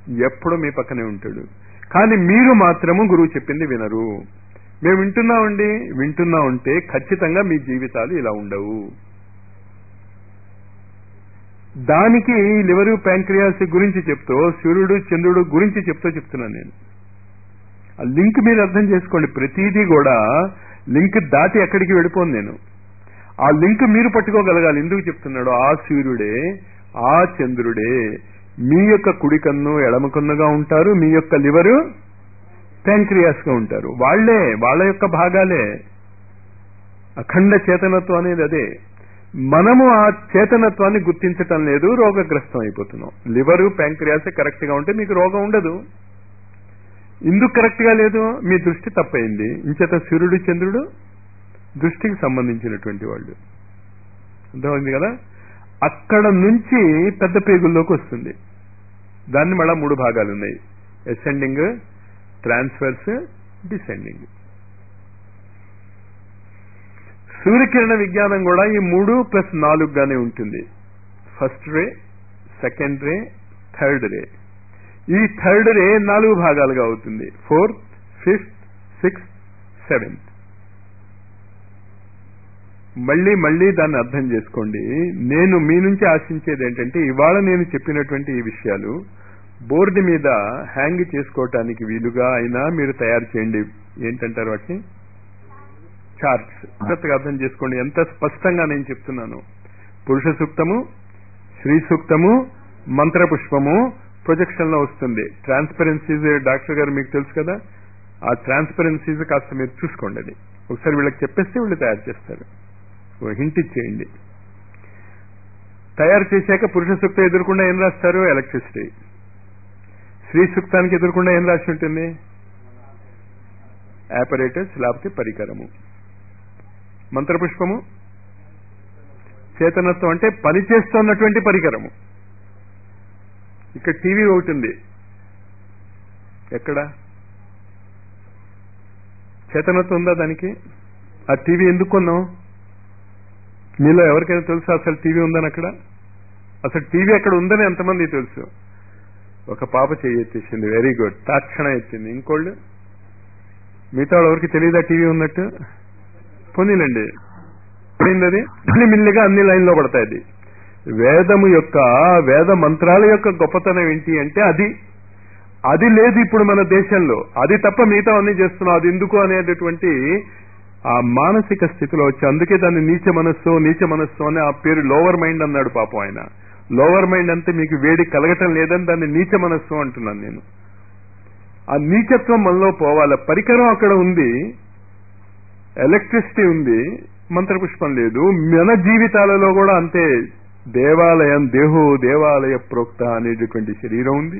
ఎప్పుడు మీ పక్కనే ఉంటాడు. కానీ మీరు మాత్రము గురువు చెప్పింది వినరు. మేము వింటున్నామండి, వింటున్నా ఉంటే ఖచ్చితంగా మీ జీవితాలు ఇలా ఉండవు. దానికి లివరు ప్యాంక్రియాస్ గురించి చెప్తూ సూర్యుడు చంద్రుడు గురించి చెప్తూ చెప్తున్నాను నేను. ఆ లింక్ మీరు అర్థం చేసుకోండి. ప్రతిదీ కూడా లింక్ దాటి ఎక్కడికి వెళ్ళిపోను నేను. ఆ లింక్ మీరు పట్టుకోగలగాలి. ఎందుకు చెప్తున్నాడు? ఆ సూర్యుడే, ఆ చంద్రుడే మీ యొక్క కుడి కన్ను ఎడమ కన్నుగా ఉంటారు, మీ యొక్క లివరు ప్యాంక్రియాస్ గా ఉంటారు. వాళ్లే, వాళ్ళ యొక్క భాగాలే. అఖండ చేతనత్వం అనేది అదే. మనము ఆ చేతనత్వాన్ని గుర్తించటం లేదు, రోగగ్రస్తం అయిపోతున్నాం. లివరు ప్యాంక్రియాస్ కరెక్ట్ గా ఉంటే మీకు రోగం ఉండదు. ఎందుకు కరెక్ట్ గా లేదు? మీ దృష్టి తప్పైంది. ఇంచేత సూర్యుడు చంద్రుడు దృష్టికి సంబంధించినటువంటి వాళ్ళు. అర్థమైంది కదా? అక్కడ నుంచి పెద్ద పేగుల్లోకి వస్తుంది. దాన్ని మళ్ళా మూడు భాగాలు ఉన్నాయి: అసెండింగ్, ట్రాన్స్వర్స్, డిసెండింగ్. సూర్యకిరణ విజ్ఞానం కూడా ఈ మూడు ప్లస్ నాలుగుగానే ఉంటుంది. First ray, second ray, third ray. ఈ థర్డ్ రే నాలుగు భాగాలుగా అవుతుంది: ఫోర్త్, ఫిఫ్త్, సిక్స్త్, సెవెంత్. మళ్ళీ మళ్ళీ దాన్ని అర్థం చేసుకోండి. నేను మీ నుంచి ఆశించేది ఏంటంటే, ఇవాళ నేను చెప్పినటువంటి ఈ విషయాలు బోర్డు మీద హ్యాంగ్ చేసుకోవటానికి వీలుగా అయినా మీరు తయారు చేయండి. ఏంటంటారు వాటిని? చార్ట్స్. జాగ్రత్తగా అర్థం చేసుకోండి ఎంత స్పష్టంగా నేను చెప్తున్నాను. పురుష సూక్తము, శ్రీ సూక్తము, మంత్రపుష్పము ప్రొజెక్షన్ లో వస్తుంది. ట్రాన్స్పరెన్సీస్ డాక్టర్ గారు మీకు తెలుసు కదా, ఆ ట్రాన్స్పరెన్సీస్ కాస్త మీరు చూసుకోండి. అది ఒకసారి వీళ్ళకి చెప్పేస్తే వీళ్ళు తయారు చేస్తారు. హింట్ ఇచ్చేయండి. తయారు చేశాక పురుష సూక్తం ఎదుర్కొండా ఏం రాస్తారు? ఎలక్ట్రిసిటీ. శ్రీ సూక్తానికి ఎదుర్కొండా ఏం రాసి ఉంటుంది? ఆపరేటర్స్, లేకపోతే పరికరము. మంత్రపుష్పము చేతనత్వం అంటే పనిచేస్తున్నటువంటి పరికరము. ఇక్కడ టీవీ ఒకటి ఉంది. ఎక్కడ చేతనత్వం ఉందా దానికి? ఆ టీవీ ఎందుకు కొన్నాం? మీలో ఎవరికైనా తెలుసు అసలు టీవీ ఉందని? అక్కడ అసలు టీవీ అక్కడ ఉందని ఎంతమంది తెలుసు? ఒక పాప చెయ్యెత్తేసింది. Very good. తాక్షణం ఎత్తింది. ఇంకోళ్ళు మిగతా ఎవరికి తెలియదా టీవీ ఉన్నట్టు? పోనీలండి. అది మిల్లిగా అన్ని లైన్లో పడతాయి. అది వేదము యొక్క, వేద మంత్రాల యొక్క గొప్పతనం ఏంటి అంటే అది అది లేదు ఇప్పుడు మన దేశంలో. అది తప్ప మిగతా అన్ని చేస్తున్నాం. అది ఎందుకు అనేటటువంటి ఆ మానసిక స్థితిలో వచ్చి, అందుకే దాన్ని నీచ మనస్సు, నీచ మనస్సు అని ఆ పేరు లోవర్ మైండ్ అన్నాడు పాపం ఆయన. లోవర్ మైండ్ అంటే మీకు వేడి కలగటం లేదని దాన్ని నీచ మనస్సు అంటున్నాను నేను. ఆ నీచత్వం మనలో పోవాలి. పరికరం అక్కడ ఉంది, ఎలక్ట్రిసిటీ ఉంది, మంత్రపుష్పం లేదు. మన జీవితాలలో కూడా అంతే. దేవాలయం, దేహో దేవాలయ ప్రోక్త అనేటటువంటి శరీరం ఉంది.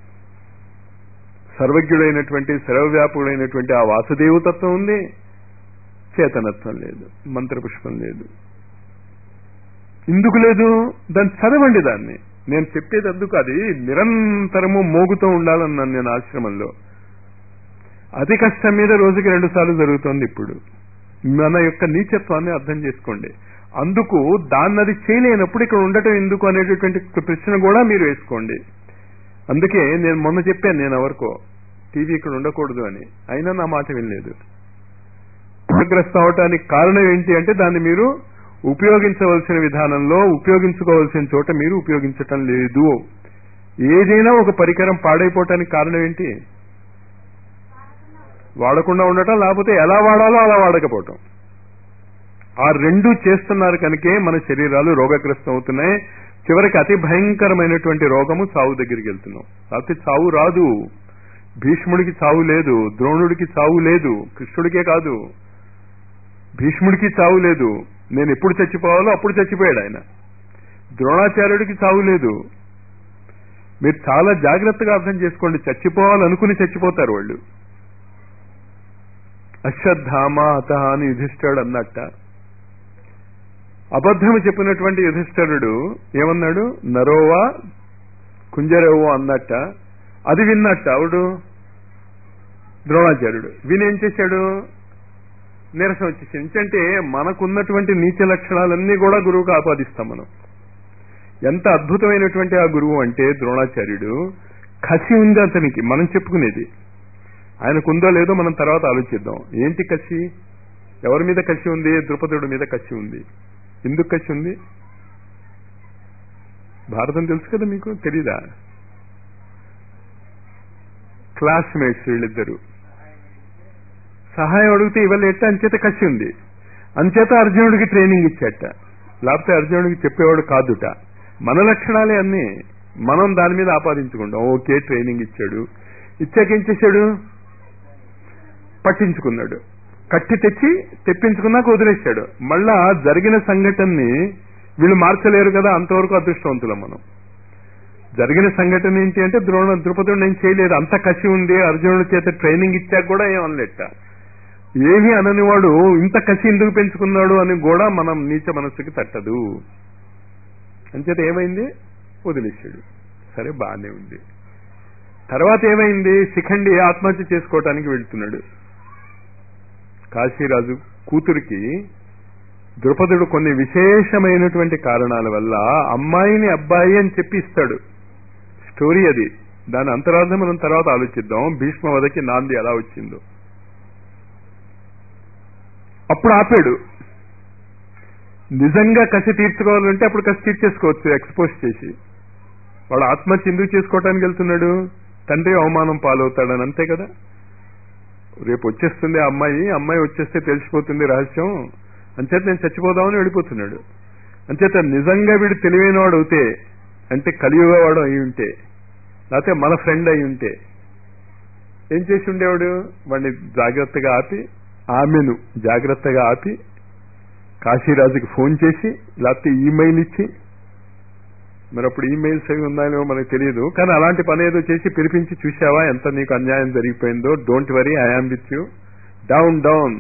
సర్వజ్ఞుడైనటువంటి, సర్వవ్యాపుడైనటువంటి ఆ వాసుదేవతత్వం ఉంది. చేతనత్వం లేదు, మంత్రపుష్పం లేదు. ఎందుకు లేదు? దాన్ని చదవండి. దాన్ని నేను చెప్పేది అందుకు. అది నిరంతరము మోగుతూ ఉండాలన్నాను నేను ఆశ్రమంలో. అతి కష్టం మీద రోజుకి రెండు సార్లు జరుగుతోంది ఇప్పుడు. మన యొక్క నీచత్వాన్ని అర్థం చేసుకోండి. అందుకు దాన్ని అది చేయలేనప్పుడు ఇక్కడ ఉండటం ఎందుకు అనేటటువంటి ప్రశ్న కూడా మీరు వేసుకోండి. అందుకే నేను మొన్న చెప్పాను, నేను ఎవరికో టీవీ ఇక్కడ ఉండకూడదు అని. అయినా నా మాట వినలేదు. రోగగ్రస్తం అవటానికి కారణం ఏంటి అంటే దాన్ని మీరు ఉపయోగించవలసిన విధానంలో, ఉపయోగించుకోవాల్సిన చోట మీరు ఉపయోగించటం లేదు. ఏదైనా ఒక పరికరం పాడైపోవటానికి కారణం ఏంటి? వాడకుండా ఉండటం, లేకపోతే ఎలా వాడాలో అలా వాడకపోవటం. ఆ రెండు చేస్తున్నారు కనుకే మన శరీరాలు రోగగ్రస్తం అవుతున్నాయి. చివరికి అతి భయంకరమైనటువంటి రోగము చావు దగ్గరికి వెళ్తున్నాం. లేకపోతే చావు రాదు. భీష్ముడికి చావు లేదు, ద్రోణుడికి చావు లేదు, కృష్ణుడికే కాదు భీష్ముడికి చావు లేదు. నేను ఎప్పుడు చచ్చిపోవాలో అప్పుడు చచ్చిపోయాడు ఆయన. ద్రోణాచార్యుడికి చావు లేదు. మీరు చాలా జాగ్రత్తగా అర్థం చేసుకోండి. చచ్చిపోవాలనుకుని చచ్చిపోతారు వాళ్ళు. అశ్వత్థామ అత అని యుధిష్ఠిరుడు అన్నట్ట. అబద్ధము చెప్పినటువంటి యుధిష్ఠిరుడు ఏమన్నాడు? నరోవా కుంజరవో అన్నట్ట. అది విన్నట్ట అవుడు ద్రోణాచార్యుడు. వినేం చేశాడు? నీరసం వచ్చేసి. ఎందుకంటే మనకున్నటువంటి నీచ లక్షణాలన్నీ కూడా గురువుకు ఆపాదిస్తాం మనం. ఎంత అద్భుతమైనటువంటి ఆ గురువు అంటే ద్రోణాచార్యుడు కసి ఉంది అతనికి, మనం చెప్పుకునేది. ఆయనకు ఉందో లేదో మనం తర్వాత ఆలోచిద్దాం. ఏంటి కసి? ఎవరి మీద కసి ఉంది? ద్రుపదుడి మీద కసి ఉంది. ఎందుకు కసి ఉంది? భారతం తెలుసు కదా మీకు, తెలీదా? క్లాస్మేట్స్ వీళ్ళిద్దరు సహాయం అడిగితే ఇవ్వలేట, అంచేత కసి ఉంది. అంచేత అర్జునుడికి ట్రైనింగ్ ఇచ్చాట, లేకపోతే అర్జునుడికి చెప్పేవాడు కాదుట. మన లక్షణాలే అన్నీ, మనం దాని మీద ఆపాదించుకుంటాం. ఓకే, ట్రైనింగ్ ఇచ్చాడు, ఇచ్చాక ఏం చేశాడు? పట్టించుకున్నాడు, కట్టి తెచ్చి తెప్పించుకున్నాక వదిలేశాడు. మళ్ళా జరిగిన సంఘటనని వీళ్ళు మార్చలేరు కదా, అంతవరకు అదృష్టవంతులం మనం. జరిగిన సంఘటన ఏంటి అంటే ద్రోణ ద్రుపదుడు ఏం చేయలేదు, అంత కసి ఉంది. అర్జునుడి చేత ట్రైనింగ్ ఇచ్చాక కూడా ఏం అనలేట. ఏమీ అననివాడు ఇంత కసి ఎందుకు పెంచుకున్నాడు అని కూడా మనం నీచ మనస్సుకి తట్టదు. అంచేత ఏమైంది? వదిలేశాడు. సరే, బాగానే ఉంది. తర్వాత ఏమైంది? శిఖండి ఆత్మహత్య చేసుకోవటానికి వెళ్తున్నాడు. కాశీరాజు కూతురికి ద్రుపదుడు కొన్ని విశేషమైనటువంటి కారణాల వల్ల అమ్మాయిని అబ్బాయి అని చెప్పి ఇస్తాడు. స్టోరీ అది, దాని అంతరార్థం మనం తర్వాత ఆలోచిద్దాం. భీష్మ వధకి నాంది ఎలా వచ్చిందో అప్పుడు ఆపాడు. నిజంగా కసి తీర్చుకోవాలంటే అప్పుడు కసి తీర్చేసుకోవచ్చు ఎక్స్పోజ్ చేసి. వాడు ఆత్మహత్య ఎందుకు చేసుకోవటానికి వెళ్తున్నాడు? తండ్రి అవమానం పాలవుతాడని, అంతే కదా. రేపు వచ్చేస్తుంది ఆ అమ్మాయి, అమ్మాయి వచ్చేస్తే తెలిసిపోతుంది రహస్యం, అంచేత నేను చచ్చిపోదామని వెళ్ళిపోతున్నాడు. అంచేత నిజంగా వీడు తెలివైన వాడు అవుతే, అంటే కలియుగ వాడు అయి ఉంటే, లేకపోతే మన ఫ్రెండ్ అయి ఉంటే ఏం చేసి ఉండేవాడు? వాడిని జాగ్రత్తగా ఆపి, ఆమెను జాగ్రత్తగా ఆపి కాశీరాజుకి ఫోన్ చేసి, లేకపోతే ఈమెయిల్ ఇచ్చి, మరి అప్పుడు ఈమెయిల్స్ అవి ఉన్నాయో మనకు తెలియదు, కానీ అలాంటి పని ఏదో చేసి పిలిపించి, చూసావా ఎంత నీకు అన్యాయం జరిగిపోయిందో, don't worry, I am with you, down down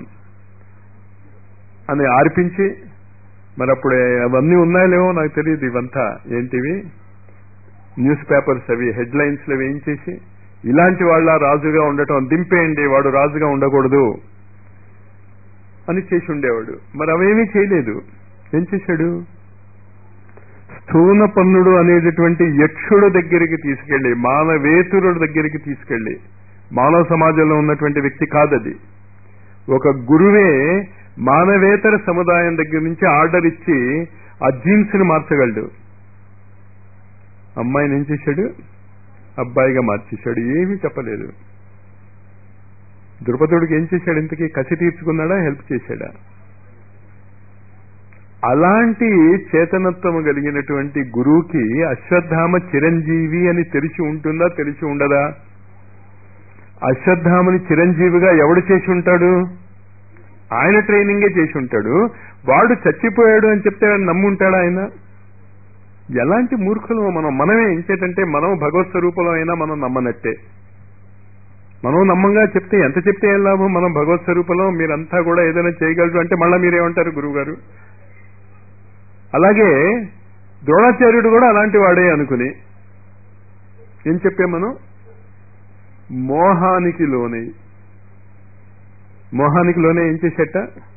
అని ఆర్పించి, మరి అప్పుడే అవన్నీ ఉన్నాయో నాకు తెలియదు. ఇవంతా ఏంటివి? న్యూస్ పేపర్స్ అవి హెడ్లైన్స్ అవి ఏం చేసి, ఇలాంటి వాళ్ళ రాజుగా ఉండటం, దింపేయండి, వాడు రాజుగా ఉండకూడదు అని చేసి ఉండేవాడు. మరి అవేమీ చేయలేదు. ఏం చేశాడు? స్థూనపన్నుడు అనేటటువంటి యక్షుడు దగ్గరికి తీసుకెళ్లి, మానవేతురుడు దగ్గరికి తీసుకెళ్లి, మానవ సమాజంలో ఉన్నటువంటి వ్యక్తి కాదది, ఒక గురువే మానవేతర సముదాయం దగ్గర నుంచి ఆర్డర్ ఇచ్చి ఆ జీన్స్ ని మార్చగలడు. అమ్మాయిని ఏం చేశాడు? అబ్బాయిగా మార్చేశాడు. ఏమీ చెప్పలేదు. ద్రుపదుడికి ఏం చేశాడు? ఇంతకీ కసి తీర్చుకున్నాడా, హెల్ప్ చేశాడా? అలాంటి చేతనత్వం కలిగినటువంటి గురువుకి అశ్వత్థామ చిరంజీవి అని తెలిసి ఉంటుందా, తెలిసి ఉండదా? అశ్వత్థామని చిరంజీవిగా ఎవడు చేసి ఉంటాడు? ఆయన ట్రైనింగే చేసి ఉంటాడు. వాడు చచ్చిపోయాడు అని చెప్తే నమ్ముంటాడా ఆయన? ఎలాంటి మూర్ఖులు మనం! మనమే ఎంచేటంటే మనం భగవత్ స్వరూపంలో అయినా మనం నమ్మనట్టే. మనం నమ్మంగా చెప్తే ఎంత చెప్తే ఏం లాభం? మనం భగవత్ స్వరూపంలో మీరంతా కూడా ఏదైనా చేయగలరు అంటే మళ్ళా మీరేమంటారు? గురువు గారు. అలాగే ద్రోణాచార్యుడు కూడా అలాంటి వాడే అనుకుని ఏం చెప్పే మనం? మోహానికి లోనే మోహానికి లోనే ఏం చేసేట?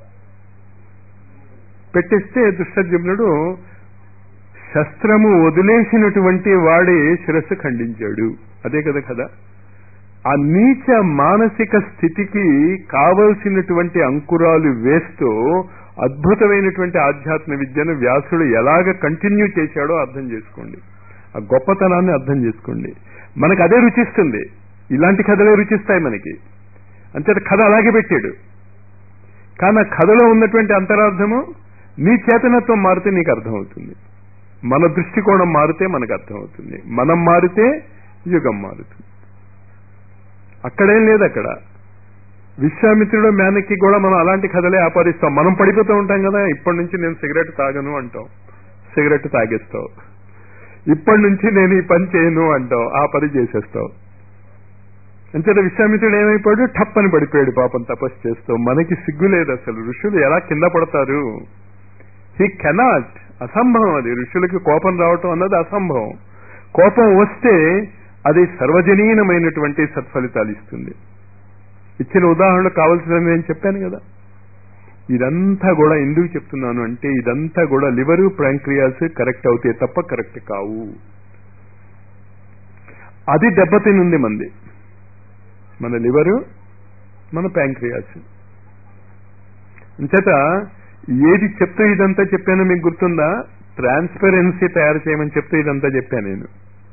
పెట్టేస్తే దుష్టజమ్నుడు శస్త్రము వదిలేసినటువంటి వాడి శిరస్సు ఖండించాడు. అదే కదా కదా. ఆ నీచ మానసిక స్థితికి కావలసినటువంటి అంకురాలు వేస్తూ అద్భుతమైనటువంటి ఆధ్యాత్మ విద్యను వ్యాసుడు ఎలాగ కంటిన్యూ చేశాడో అర్థం చేసుకోండి. ఆ గొప్పతనాన్ని అర్థం చేసుకోండి. మనకు అదే రుచిస్తుంది. ఇలాంటి కథలే రుచిస్తాయి మనకి. అంతే కథ అలాగే పెట్టాడు. కానీ ఆ కథలో ఉన్నటువంటి అంతరార్థము నీ చేతనత్వం మారితే నీకు అర్థమవుతుంది. మన దృష్టికోణం మారితే మనకు అర్థమవుతుంది. మనం మారితే యుగం మారుతుంది. అక్కడేం లేదు. అక్కడ విశ్వామిత్రుడు మేనక్కి కూడా మనం అలాంటి కథలే ఆపాదిస్తాం. మనం పడిపోతూ ఉంటాం కదా. ఇప్పటి నుంచి నేను సిగరెట్ తాగను అంటాం, సిగరెట్ తాగేస్తావు. ఇప్పటి నుంచి నేను ఈ పని చేయను అంటావు, ఆ పని చేసేస్తావు. అంతేత విశ్వామిత్రుడు ఏమైపోయాడు? టప్ అని పడిపోయాడు పాపం తపస్సు చేస్తూ. మనకి సిగ్గు లేదు అసలు. ఋషులు ఎలా కింద పడతారు? He cannot. అసంభవం అది. ఋషులకి కోపం రావటం అన్నది అసంభవం. కోపం వస్తే అది సర్వజనీయమైనటువంటి సత్ఫలితాలు ఇస్తుంది. ఇచ్చిన ఉదాహరణలు కావాల్సినవి నేను చెప్పాను కదా. ఇదంతా కూడా ఎందుకు చెప్తున్నాను అంటే ఇదంతా కూడా లివరు ప్యాంక్రియాస్ కరెక్ట్ అవుతే తప్ప కరెక్ట్ కావు. అది దెబ్బతినుంది మంది, మన లివరు, మన ప్యాంక్రియాస్. అంచేత ఏది చెప్తూ ఇదంతా చెప్పానో మీకు గుర్తుందా? ట్రాన్స్పరెన్సీ తయారు చేయమని చెప్తూ ఇదంతా చెప్పాను నేను.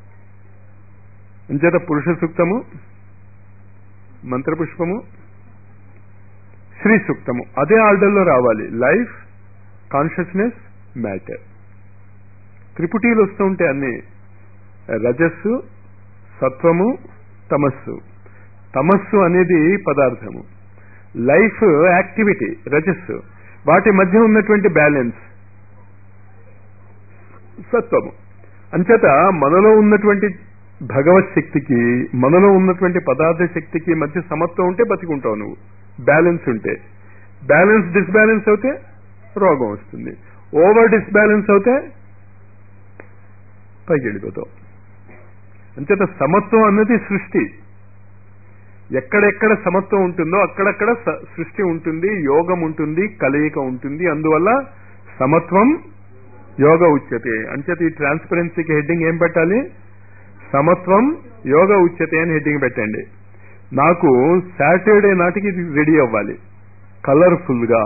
అంచేత పురుష సూక్తము, మంత్రపుష్పము, శ్రీ సూక్తము అదే ఆర్డర్లో రావాలి. Life, consciousness, matter. త్రిపుటీలు వస్తూ ఉంటాయి అన్ని. రజస్సు, సత్వము, తమస్సు. తమస్సు అనేది పదార్థము, లైఫ్ యాక్టివిటీ రజస్సు, వాటి మధ్య ఉన్నటువంటి బ్యాలెన్స్ సత్వము. అంచేత మనలో ఉన్నటువంటి భగవత్ శక్తికి, మనలో ఉన్నటువంటి పదార్థ శక్తికి మధ్య సమత్వం ఉంటే బతికుంటావు నువ్వు. బ్యాలెన్స్ ఉంటే. బ్యాలెన్స్ డిస్బ్యాలెన్స్ అవుతే రోగం వస్తుంది. ఓవర్ డిస్బ్యాలెన్స్ అవుతే పైకి వెళ్ళిపోతావు. అంచేత సమత్వం అన్నది సృష్టి. ఎక్కడెక్కడ సమత్వం ఉంటుందో అక్కడక్కడ సృష్టి ఉంటుంది, యోగం ఉంటుంది, కలయిక ఉంటుంది. అందువల్ల సమత్వం యోగ ఉచ్యతే. అంచేత ఈ ట్రాన్స్పరెన్సీకి హెడ్డింగ్ ఏం పెట్టాలి? సమత్వం యోగ ఉచ్యతే అని హెడ్డింగ్ పెట్టండి. నాకు సాటర్డే నాటికి ఇది రెడీ అవ్వాలి కలర్ఫుల్ గా.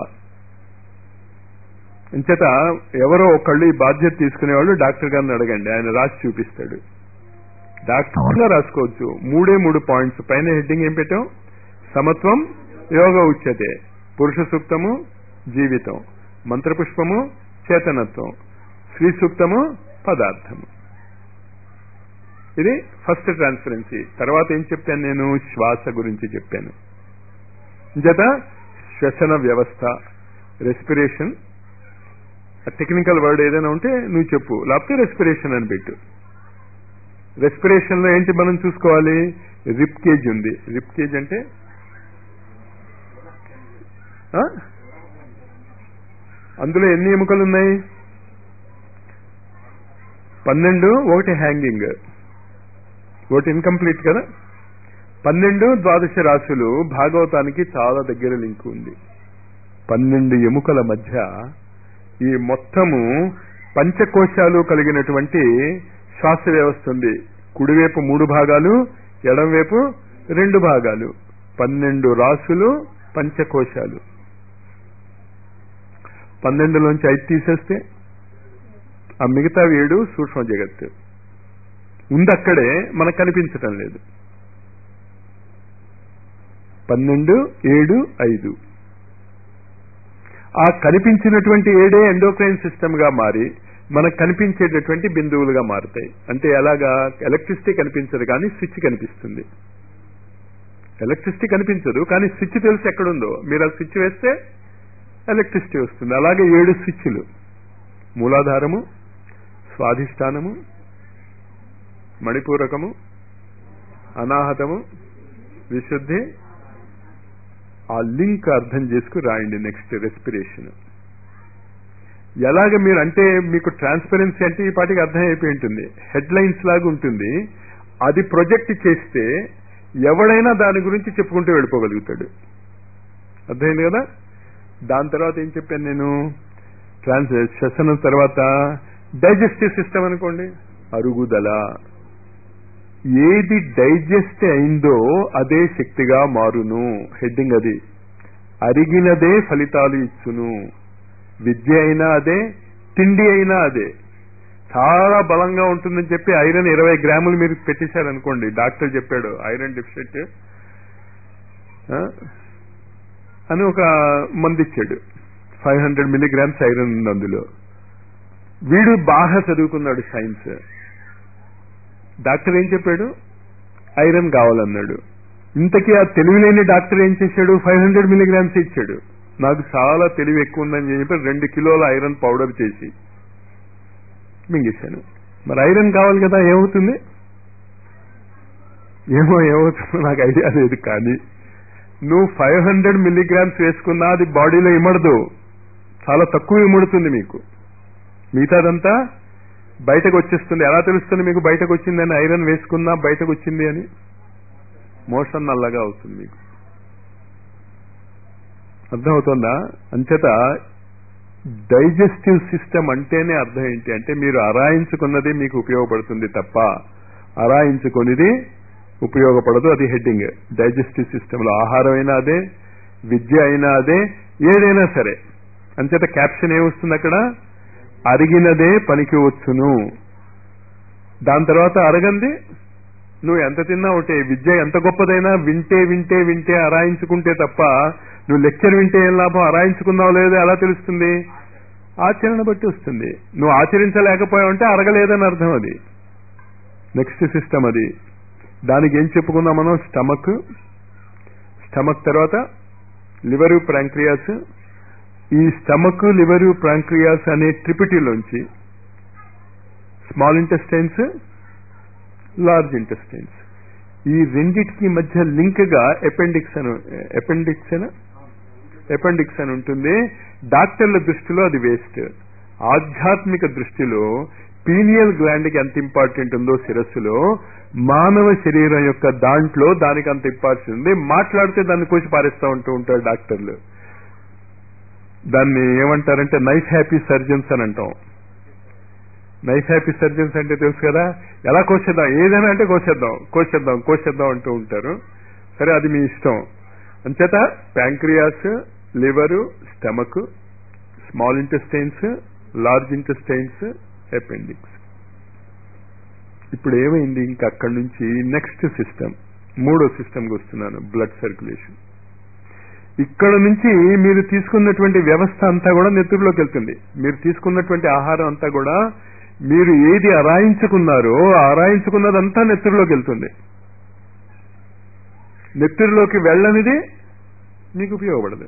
అంచేత ఎవరో ఒకళ్ళు ఈ బాధ్యత తీసుకునేవాళ్ళు డాక్టర్ గారిని అడగండి, ఆయన రాసి చూపిస్తాడు. డాక్టర్ గా రాసుకోవచ్చు. మూడే మూడు పాయింట్స్ పైన హెడ్డింగ్ ఏం పెట్టాం? సమత్వం యోగ ఉచ్యతే. పురుష సూక్తము జీవితం, మంత్రపుష్పము చేతనత్వం, శ్రీ సూక్తము పదార్థము. ఇది ఫస్ట్ ట్రాన్స్పరెన్సీ. తర్వాత ఏం చెప్పాను నేను? శ్వాస గురించి చెప్పాను. జత శ్వసన వ్యవస్థ, రెస్పిరేషన్. టెక్నికల్ వర్డ్ ఏదైనా ఉంటే నువ్వు చెప్పు, లేకపోతే రెస్పిరేషన్ అని పెట్టు. రెస్పిరేషన్ లో ఏంటి మనం చూసుకోవాలి? రిప్ కేజ్ ఉంది. రిప్ కేజ్ అంటే అందులో ఎన్ని ఎముకలు ఉన్నాయి? పన్నెండు. ఒకటి హ్యాంగింగ్, ఒకటి ఇన్కంప్లీట్ కదా. పన్నెండు ద్వాదశ రాశులు భాగవతానికి చాలా దగ్గర లింక్ ఉంది. పన్నెండు ఎముకల మధ్య ఈ మొత్తము పంచకోశాలు కలిగినటువంటి శ్వాస వ్యవస్థ ఉంది. కుడివైపు మూడు భాగాలు, ఎడంవైపు రెండు భాగాలు. పన్నెండు రాశులు, పంచకోశాలు. పన్నెండులోంచి ఐదు తీసేస్తే ఆ మిగతా ఏడు సూక్ష్మ జగత్తు ఉంది. అక్కడే మనకు కనిపించటం లేదు. పన్నెండు, ఏడు, ఐదు. ఆ కనిపించినటువంటి ఏడే ఎండోక్రైన్ సిస్టమ్ గా మారి మనకు కనిపించేటటువంటి బిందువులుగా మారుతాయి. అంటే ఎలాగా? ఎలక్ట్రిసిటీ కనిపించదు కానీ స్విచ్ కనిపిస్తుంది. ఎలక్ట్రిసిటీ కనిపించదు కానీ స్విచ్ తెలుసు ఎక్కడుందో. మీరు ఆ స్విచ్ వేస్తే ఎలక్ట్రిసిటీ వస్తుంది. అలాగే ఏడు స్విచ్లు: మూలాధారము, స్వాధిష్టానము, మణిపూరకము, అనాహతము, విశుద్ధి. ఆ లింక్ అర్థం చేసుకుని రాయండి. Next respiration. ఎలాగ మీరు అంటే మీకు ట్రాన్స్పరెన్సీ అంటే ఈ పాటికి అర్థం అయిపోయి ఉంటుంది. హెడ్ లైన్స్ లాగా ఉంటుంది. అది ప్రొజెక్ట్ చేస్తే ఎవడైనా దాని గురించి చెప్పుకుంటూ వెళ్ళిపోగలుగుతాడు. అర్థమైంది కదా? దాని తర్వాత ఏం చెప్పాను నేను? ట్రాన్స్ శ్వసనం తర్వాత డైజెస్టివ్ సిస్టమ్ అనుకోండి. అరుగుదల. ఏది డైజెస్ట్ అయిందో అదే శక్తిగా మారును. హెడ్డింగ్ అది. అరిగినదే ఫలితాలు ఇచ్చును. విద్య అయినా అదే, తిండి అయినా అదే. చాలా బలంగా ఉంటుందని చెప్పి ఐరన్ ఇరవై గ్రాములు మీరు పెట్టేశారనుకోండి, డాక్టర్ చెప్పాడు ఐరన్ డెఫిషిట్ అని ఒక మందు ఇచ్చాడు. ఫైవ్ హండ్రెడ్ మిలీగ్రామ్స్ ఐరన్ ఉంది అందులో. వీడు బాగా చదువుకున్నాడు సైన్స్. డాక్టర్ ఏం చెప్పాడు? ఐరన్ కావాలన్నాడు. ఇంతకీ ఆ తెలివిలేని డాక్టర్ ఏం చేశాడు? ఫైవ్ హండ్రెడ్ మిలీగ్రామ్స్ ఇచ్చాడు. నాకు చాలా తెలివి ఎక్కువ ఉందని చెప్పి రెండు కిలోల ఐరన్ పౌడర్ చేసి మింగేశాను. మరి ఐరన్ కావాలి కదా, ఏమవుతుంది? ఏమో ఏమవుతుందో నాకు ఐడియా లేదు. కానీ నువ్వు ఫైవ్ హండ్రెడ్ మిలీగ్రామ్స్ వేసుకున్నా అది బాడీలో ఇమడదు. చాలా తక్కువ ఇముడుతుంది మీకు. మిగతాదంతా బయటకు వచ్చేస్తుంది. ఎలా తెలుస్తుంది మీకు బయటకు వచ్చిందని? ఐరన్ వేసుకున్నా బయటకు వచ్చింది అని. మోషన్ నల్లగా అవుతుంది మీకు. అర్థమవుతుందా? అంచేత డైజెస్టివ్ సిస్టమ్ అంటేనే అర్థం ఏంటి అంటే మీరు అరాయించుకున్నది మీకు ఉపయోగపడుతుంది తప్ప అరాయించుకొనిది ఉపయోగపడదు. అది హెడ్డింగ్. డైజెస్టివ్ సిస్టంలో ఆహారం అయినా అదే, విద్య అయినా అదే, ఏదైనా సరే. అంచేత క్యాప్షన్ ఏమొస్తుంది అక్కడ? అరిగినదే పనికి వచ్చును. దాని తర్వాత అరగంది నువ్వు ఎంత తిన్నా ఒకటే. విద్య ఎంత గొప్పదైనా వింటే వింటే వింటే అరాయించుకుంటే తప్ప నువ్వు లెక్చర్ వింటే ఏం లాభం? అరాయించుకున్నావు లేదో ఎలా తెలుస్తుంది? ఆచరణ బట్టి వస్తుంది. నువ్వు ఆచరించలేకపోయావంటే అరగలేదని అర్థం. అది నెక్స్ట్ సిస్టమ్. అది దానికి ఏం చెప్పుకుందాం మనం? స్టమక్. స్టమక్ తర్వాత లివరు, ప్యాంక్రియాస్. ఈ స్టమక్, లివరు, ప్యాంక్రియాస్ అనే ట్రిపిటీలోంచి స్మాల్ ఇంటెస్టైన్స్, లార్జ్ ఇంటెస్టైన్స్, ఈ రెండిటికి మధ్య లింక్ గా అపెండిక్స్ అని అపెండిక్స్ అని అపెండిక్స్ అని ఉంటుంది. డాక్టర్ల దృష్టిలో అది వేస్ట్. ఆధ్యాత్మిక దృష్టిలో పీనియల్ గ్లాండ్ కి ఎంత ఇంపార్టెంట్ ఉందో శిరస్సులో, మానవ శరీరం యొక్క దాంట్లో దానికి అంత ఇంపార్టెంట్ ఉంది. మాట్లాడితే దాన్ని కోసి పారేస్తూ ఉంటూ ఉంటారు డాక్టర్లు. దాన్ని ఏమంటారంటే నైస్ హ్యాపీ సర్జన్స్ అని అంటాం. నైస్ హ్యాపీ సర్జన్స్ అంటే తెలుసు కదా, ఎలా కోసేద్దాం, ఏదైనా అంటే కోసేద్దాం కోసేద్దాం కోసేద్దాం అంటూ ఉంటారు. సరే, అది మీ ఇష్టం. అంచేత pancreas, liver, stomach, small intestines, large intestines, appendix. ఇప్పుడు ఏమైంది? ఇంకా అక్కడి నుంచి నెక్స్ట్ సిస్టమ్, మూడో సిస్టమ్కి వస్తున్నాను, బ్లడ్ సర్క్యులేషన్. ఇక్కడ నుంచి మీరు తీసుకున్నటువంటి వ్యవస్థ అంతా కూడా నెత్తురులోకి వెళ్తుంది. మీరు తీసుకున్నటువంటి ఆహారం అంతా కూడా, మీరు ఏది అరాయించుకున్నారో అరాయించుకున్నదంతా నెత్తురులోకి వెళ్తుంది. నెత్తురులోకి వెళ్ళనిది మీకు ఉపయోగపడదు.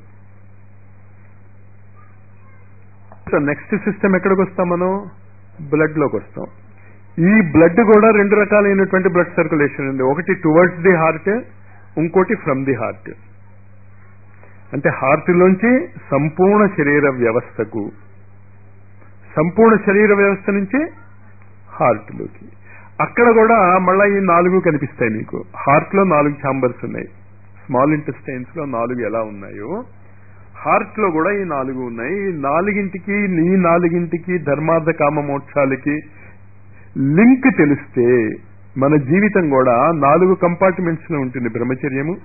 సో నెక్స్ట్ సిస్టమ్ ఎక్కడికి వస్తాం మనం? బ్లడ్ లోకి వస్తాం. ఈ బ్లడ్ కూడా రెండు రకాలైనటువంటి బ్లడ్ సర్క్యులేషన్ ఉంది. ఒకటి టువర్డ్స్ ది హార్ట్, ఇంకోటి ఫ్రమ్ ది హార్ట్. అంటే హార్ట్ లోంచి సంపూర్ణ శరీర వ్యవస్థకు, సంపూర్ణ శరీర వ్యవస్థ నుంచి హార్ట్ లోకి. అక్కడ కూడా మళ్ళా ఈ నాలుగు కనిపిస్తాయి మీకు. హార్ట్ లో నాలుగు ఛాంబర్స్ ఉన్నాయి. స్మాల్ ఇంటెస్టైన్స్ లో నాలుగు ఎలా ఉన్నాయో హార్ట్ లో కూడా ఈ నాలుగు ఉన్నాయి. ఈ నాలుగింటికి ఈ నాలుగింటికి ధర్మార్థ కామ మోక్షాలకి లింక్ తెలిస్తే మన జీవితం కూడా నాలుగు కంపార్ట్మెంట్స్ లో ఉంటుంది. బ్రహ్మచర్యము,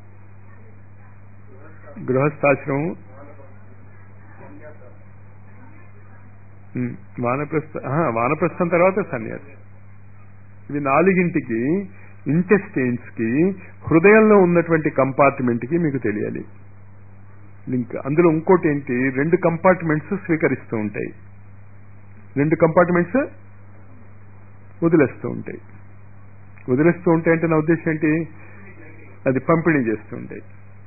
గృహస్థాశ్రమము, వానప్రస్థ వానప్రస్థం తర్వాత సన్యాసి. ఇవి నాలుగింటికి, ఇంటెస్టైన్స్ కి, హృదయంలో ఉన్నటువంటి కంపార్ట్మెంట్ కి మీకు తెలియాలి లింక్. అందులో ఇంకోటి ఏంటి, రెండు కంపార్ట్మెంట్స్ స్వీకరిస్తూ ఉంటాయి, రెండు కంపార్ట్మెంట్స్ వదిలేస్తూ ఉంటాయి. వదిలేస్తూ ఉంటాయి అంటే నా ఉద్దేశం ఏంటి? అది పంపిణీ చేస్తూ ఉంటాయి.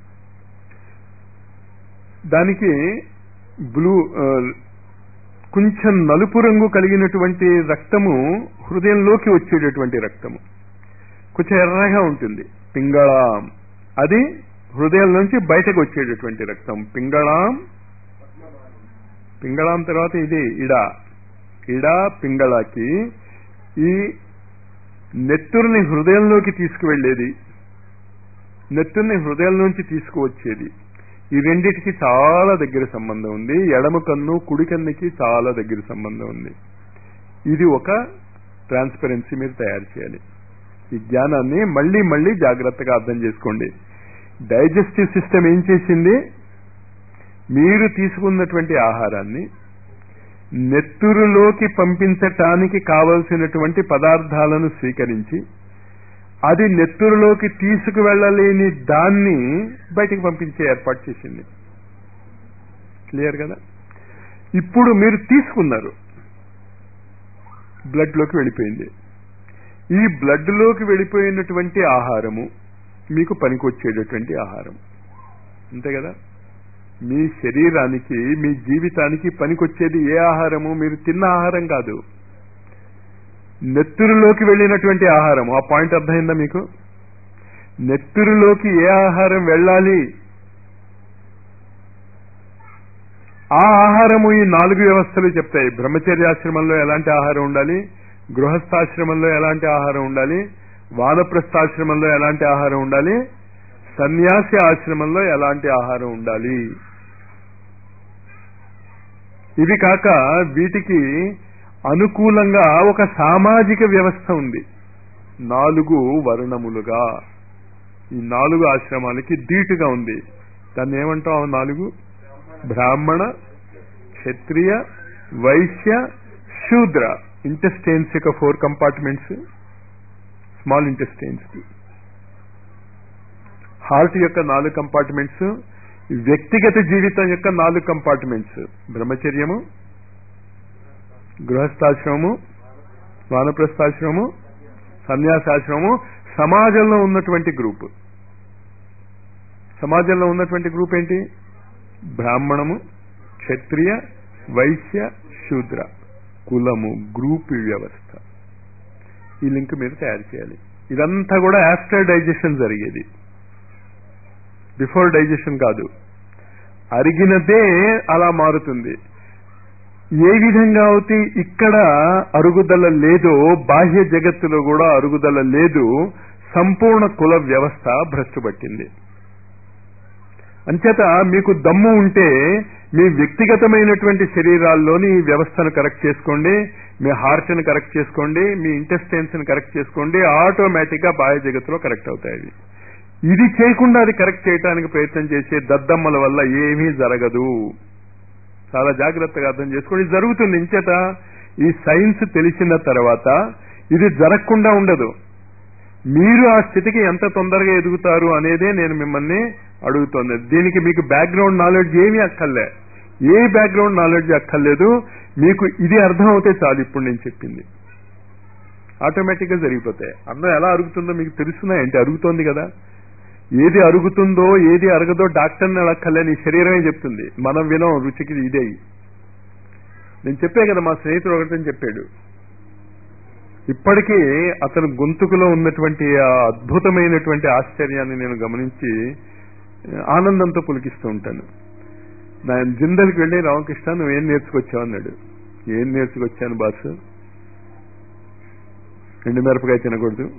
దానికి బ్లూ, కొంచెం నలుపు రంగు కలిగినటువంటి రక్తము హృదయంలోకి వచ్చేటటువంటి రక్తము, కొంచెం ఎర్రగా ఉంటుంది, పింగళాం. అది హృదయం నుంచి బయటకు వచ్చేటటువంటి రక్తం, పింగళాం. పింగళాం తర్వాత ఇది ఇడా. ఇడా పింగళాకి ఈ నెత్తురుని హృదయంలోకి తీసుకువెళ్లేది, నెత్తుర్ని హృదయంలోంచి తీసుకువచ్చేది. ఈ రెండిటికి చాలా దగ్గర సంబంధం ఉంది. ఎడమ కన్ను కుడి కన్నుకి చాలా దగ్గర సంబంధం ఉంది. ఇది ఒక ట్రాన్స్పరెన్సీ మీరు తయారు చేయాలి. ఈ జ్ఞానాన్ని మళ్లీ మళ్లీ జాగ్రత్తగా అర్థం చేసుకోండి. డైజెస్టివ్ సిస్టమ్ ఏం చేసింది? మీరు తీసుకున్నటువంటి ఆహారాన్ని నెత్తురులోకి పంపించటానికి కావలసినటువంటి పదార్థాలను స్వీకరించి, అది నెత్తురులోకి తీసుకువెళ్లలేని దాన్ని బయటికి పంపించే ఏర్పాటు చేసింది. క్లియర్ కదా? ఇప్పుడు మీరు తీసుకున్నారు, బ్లడ్ లోకి వెళ్ళిపోయింది. ఈ బ్లడ్ లోకి వెళ్ళిపోయినటువంటి ఆహారము మీకు పనికొచ్చేటటువంటి ఆహారం, అంతే కదా? మీ శరీరానికి, మీ జీవితానికి పనికొచ్చేది ఏ ఆహారము? మీరు తిన్న ఆహారం కాదు, నెత్తురులోకి వెళ్ళినటువంటి ఆహారం. ఆ పాయింట్ అర్థమైందా మీకు? నెత్తురులోకి ఏ ఆహారం వెళ్ళాలి, ఆ ఆహారము ఈ నాలుగు వ్యవస్థలు చెప్తాయి. బ్రహ్మచర్యాశ్రమంలో ఎలాంటి ఆహారం ఉండాలి, గృహస్థాశ్రమంలో ఎలాంటి ఆహారం ఉండాలి, వానప్రస్థాశ్రమంలో ఎలాంటి ఆహారం ఉండాలి, సన్యాసి ఆశ్రమంలో ఎలాంటి ఆహారం ఉండాలి. ఇవి కాక వీటికి అనుకూలంగా ఒక సామాజిక వ్యవస్థ ఉంది. నాలుగు వర్ణములుగా. ఈ నాలుగు ఆశ్రమాలకి ధీటుగా ఉంది. దాన్ని ఏమంటాం? నాలుగు బ్రాహ్మణ, క్షత్రియ, వైశ్య, శూద్ర. ఇంటెస్టైన్స్ యొక్క four compartments, small intestines. Heart యొక్క నాలుగు కంపార్ట్మెంట్స్, వ్యక్తిగత జీవితం యొక్క నాలుగు కంపార్ట్మెంట్స్. బ్రహ్మచర్యము, గృహస్థాశ్రమము, వానప్రస్థాశ్రమము, సన్యాసాశ్రమము, సమాజంలో ఉన్నటువంటి గ్రూప్. సమాజంలో ఉన్నటువంటి గ్రూప్ ఏంటి? బ్రాహ్మణము, క్షత్రియ, వైశ్య, శూద్ర. కులము, గ్రూప్ వ్యవస్థ. ఈ లింక్ మీరు తయారు చేయాలి. ఇదంతా కూడా ఆఫ్టర్ డైజెషన్ జరిగేది, బిఫోర్ డైజెషన్ కాదు. అరిగినదే అలా మారుతుంది. ఏ విధంగా అయితే ఇక్కడ అరుగుదల లేదో బాహ్య జగత్తులో కూడా అరుగుదల లేదు. సంపూర్ణ కుల వ్యవస్థ భ్రష్టుపట్టింది. అంచేత మీకు దమ్ము ఉంటే మీ వ్యక్తిగతమైనటువంటి శరీరాల్లోని ఈ వ్యవస్థను కరెక్ట్ చేసుకోండి, మీ హార్ట్ ని కరెక్ట్ చేసుకోండి, మీ ఇంటెస్టైన్స్ ని కరెక్ట్ చేసుకోండి. ఆటోమేటిక్ గా బాహ్య జగత్తులో కరెక్ట్ అవుతాయి. ఇది చేయకుండా అది కరెక్ట్ చేయడానికి ప్రయత్నం చేసే దద్దమ్మల వల్ల ఏమీ జరగదు. చాలా జాగ్రత్తగా అర్థం చేసుకోండి. జరుగుతుంది. ఇంచేత ఈ సైన్స్ తెలిసిన తర్వాత ఇది జరగకుండా ఉండదు. మీరు ఆ స్థితికి ఎంత తొందరగా ఎదుగుతారు అనేదే నేను మిమ్మల్ని అడుగుతోంది. దీనికి మీకు బ్యాక్గ్రౌండ్ నాలెడ్జ్ ఏమీ అక్కర్లే, ఏ బ్యాక్గ్రౌండ్ నాలెడ్జ్ అక్కర్లేదు. మీకు ఇది అర్థం అవుతే చాలు. ఇప్పుడు నేను చెప్పింది ఆటోమేటిక్ గా జరిగిపోతాయి. అందరూ ఎలా అరుగుతుందో మీకు తెలుసునా ఏంటి? అరుగుతోంది కదా. ఏది అరుగుతుందో ఏది అరగదో డాక్టర్ని అడక్కర్లే, నీ శరీరమే చెప్తుంది. మనం వినం రుచికి ఇదే. నేను చెప్పే కదా, మా స్నేహితుడు ఒకటని చెప్పాడు. ఇప్పటికీ అతను గొంతుకులో ఉన్నటువంటి ఆ అద్భుతమైనటువంటి ఆశ్చర్యాన్ని నేను గమనించి ఆనందంతో పులికిస్తూ ఉంటాను. నేను జిందల్కి వెళ్ళి, రామకృష్ణ నువ్వేం నేర్చుకొచ్చావు అన్నాడు. ఏం నేర్చుకొచ్చాను బాసు? ఎండుమిరపకాయ తినకూడదు,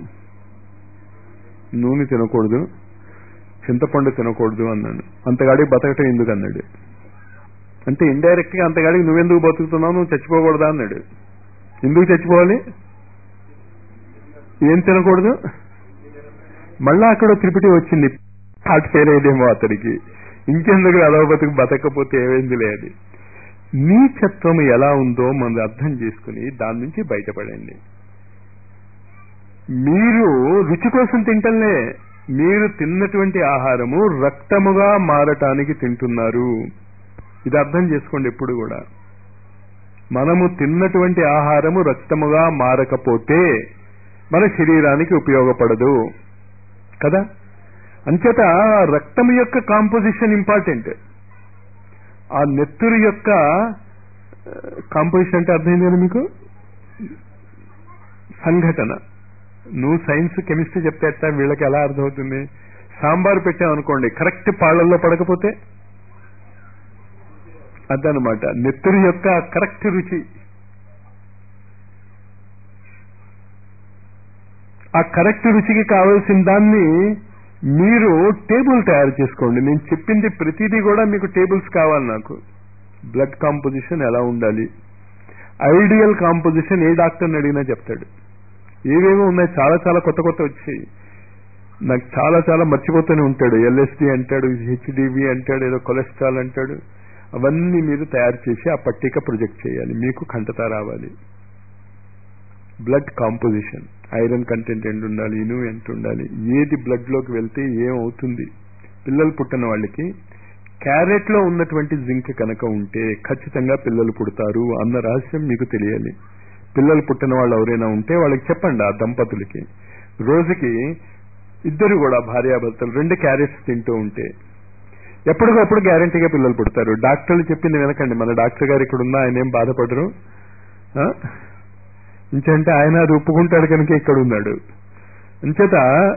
నూనె తినకూడదు, చింతపండు తినకూడదు అన్నాను. అంతగాడికి బతకటం ఎందుకు అన్నాడు. అంటే ఇండైరెక్ట్ గా అంతగాడికి నువ్వెందుకు బతుకుతున్నావు, నువ్వు చచ్చిపోకూడదా అన్నాడు. ఎందుకు చచ్చిపోవాలి? ఏం తినకూడదు? మళ్ళా అక్కడ త్రిపిటి వచ్చింది. హార్ట్ ఫెయిల్ అయ్యేదేమో అతడికి. ఇంకెందుకు అలా బతుకు, బతకపోతే ఏమైంది లేదు. నీచత్వం ఎలా ఉందో మనం అర్థం చేసుకుని దాని నుంచి బయటపడండి. మీరు రుచి కోసం తింటలే, మీరు తిన్నటువంటి ఆహారము రక్తముగా మారటానికి తింటున్నారు. ఇది అర్థం చేసుకోండి. ఎప్పుడు కూడా మనము తిన్నటువంటి ఆహారము రక్తముగా మారకపోతే మన శరీరానికి ఉపయోగపడదు కదా. అంచేత రక్తము యొక్క కాంపోజిషన్ ఇంపార్టెంట్. ఆ నెత్తురు యొక్క కాంపోజిషన్ అంటే అర్థమైంది కదా మీకు? సంఘటన. నువ్వు సైన్స్ కెమిస్ట్రీ చెప్తే వీళ్ళకి ఎలా అర్థమవుతుంది? సాంబార్ పెట్టామనుకోండి, కరెక్ట్ పాళ్లలో పడకపోతే అదనమాట నెత్తురు యొక్క కరెక్ట్ రుచి. ఆ కరెక్ట్ రుచికి కావలసిన దాన్ని మీరు టేబుల్ తయారు చేసుకోండి. నేను చెప్పింది ప్రతిదీ కూడా మీకు టేబుల్స్ కావాలి. నాకు బ్లడ్ కాంపోజిషన్ ఎలా ఉండాలి, ఐడియల్ కాంపోజిషన్ ఏ డాక్టర్ని అడిగినా చెప్తాడు. ఏవేమో ఉన్నాయి, చాలా చాలా కొత్త కొత్త వచ్చాయి. నాకు చాలా చాలా మర్చిపోతూనే ఉంటాడు. ఎల్ఎస్డి అంటాడు, హెచ్డివి అంటాడు, ఏదో కొలెస్ట్రాల్ అంటాడు. అవన్నీ మీరు తయారు చేసి ఆ పట్టిక ప్రొజెక్ట్ చేయాలి. మీకు ఖండత రావాలి. బ్లడ్ కాంపోజిషన్, ఐరన్ కంటెంట్ ఎంత ఉండాలి, ఇనుము ఎంత ఉండాలి, ఏది బ్లడ్ లోకి వెళ్తే ఏమవుతుంది. పిల్లలు పుట్టిన వాళ్ళకి క్యారెట్ లో ఉన్నటువంటి జింక్ కనుక ఉంటే ఖచ్చితంగా పిల్లలు పుడతారు అన్న రహస్యం మీకు తెలియాలి. పిల్లలు పుట్టిన వాళ్ళు ఎవరైనా ఉంటే వాళ్ళకి చెప్పండి. ఆ దంపతులకి రోజుకి ఇద్దరు కూడా భార్యాభర్తలు రెండు క్యారెట్స్ తింటూ ఉంటే ఎప్పటికప్పుడు గ్యారంటీగా పిల్లలు పుడతారు. డాక్టర్లు చెప్పింది వినకండి. మన డాక్టర్ గారు ఇక్కడ ఉన్నా ఆయన ఏం బాధపడరు. ఇంకంటే ఆయన అది ఒప్పుకుంటాడు కనుక ఇక్కడ ఉన్నాడు. అంచేత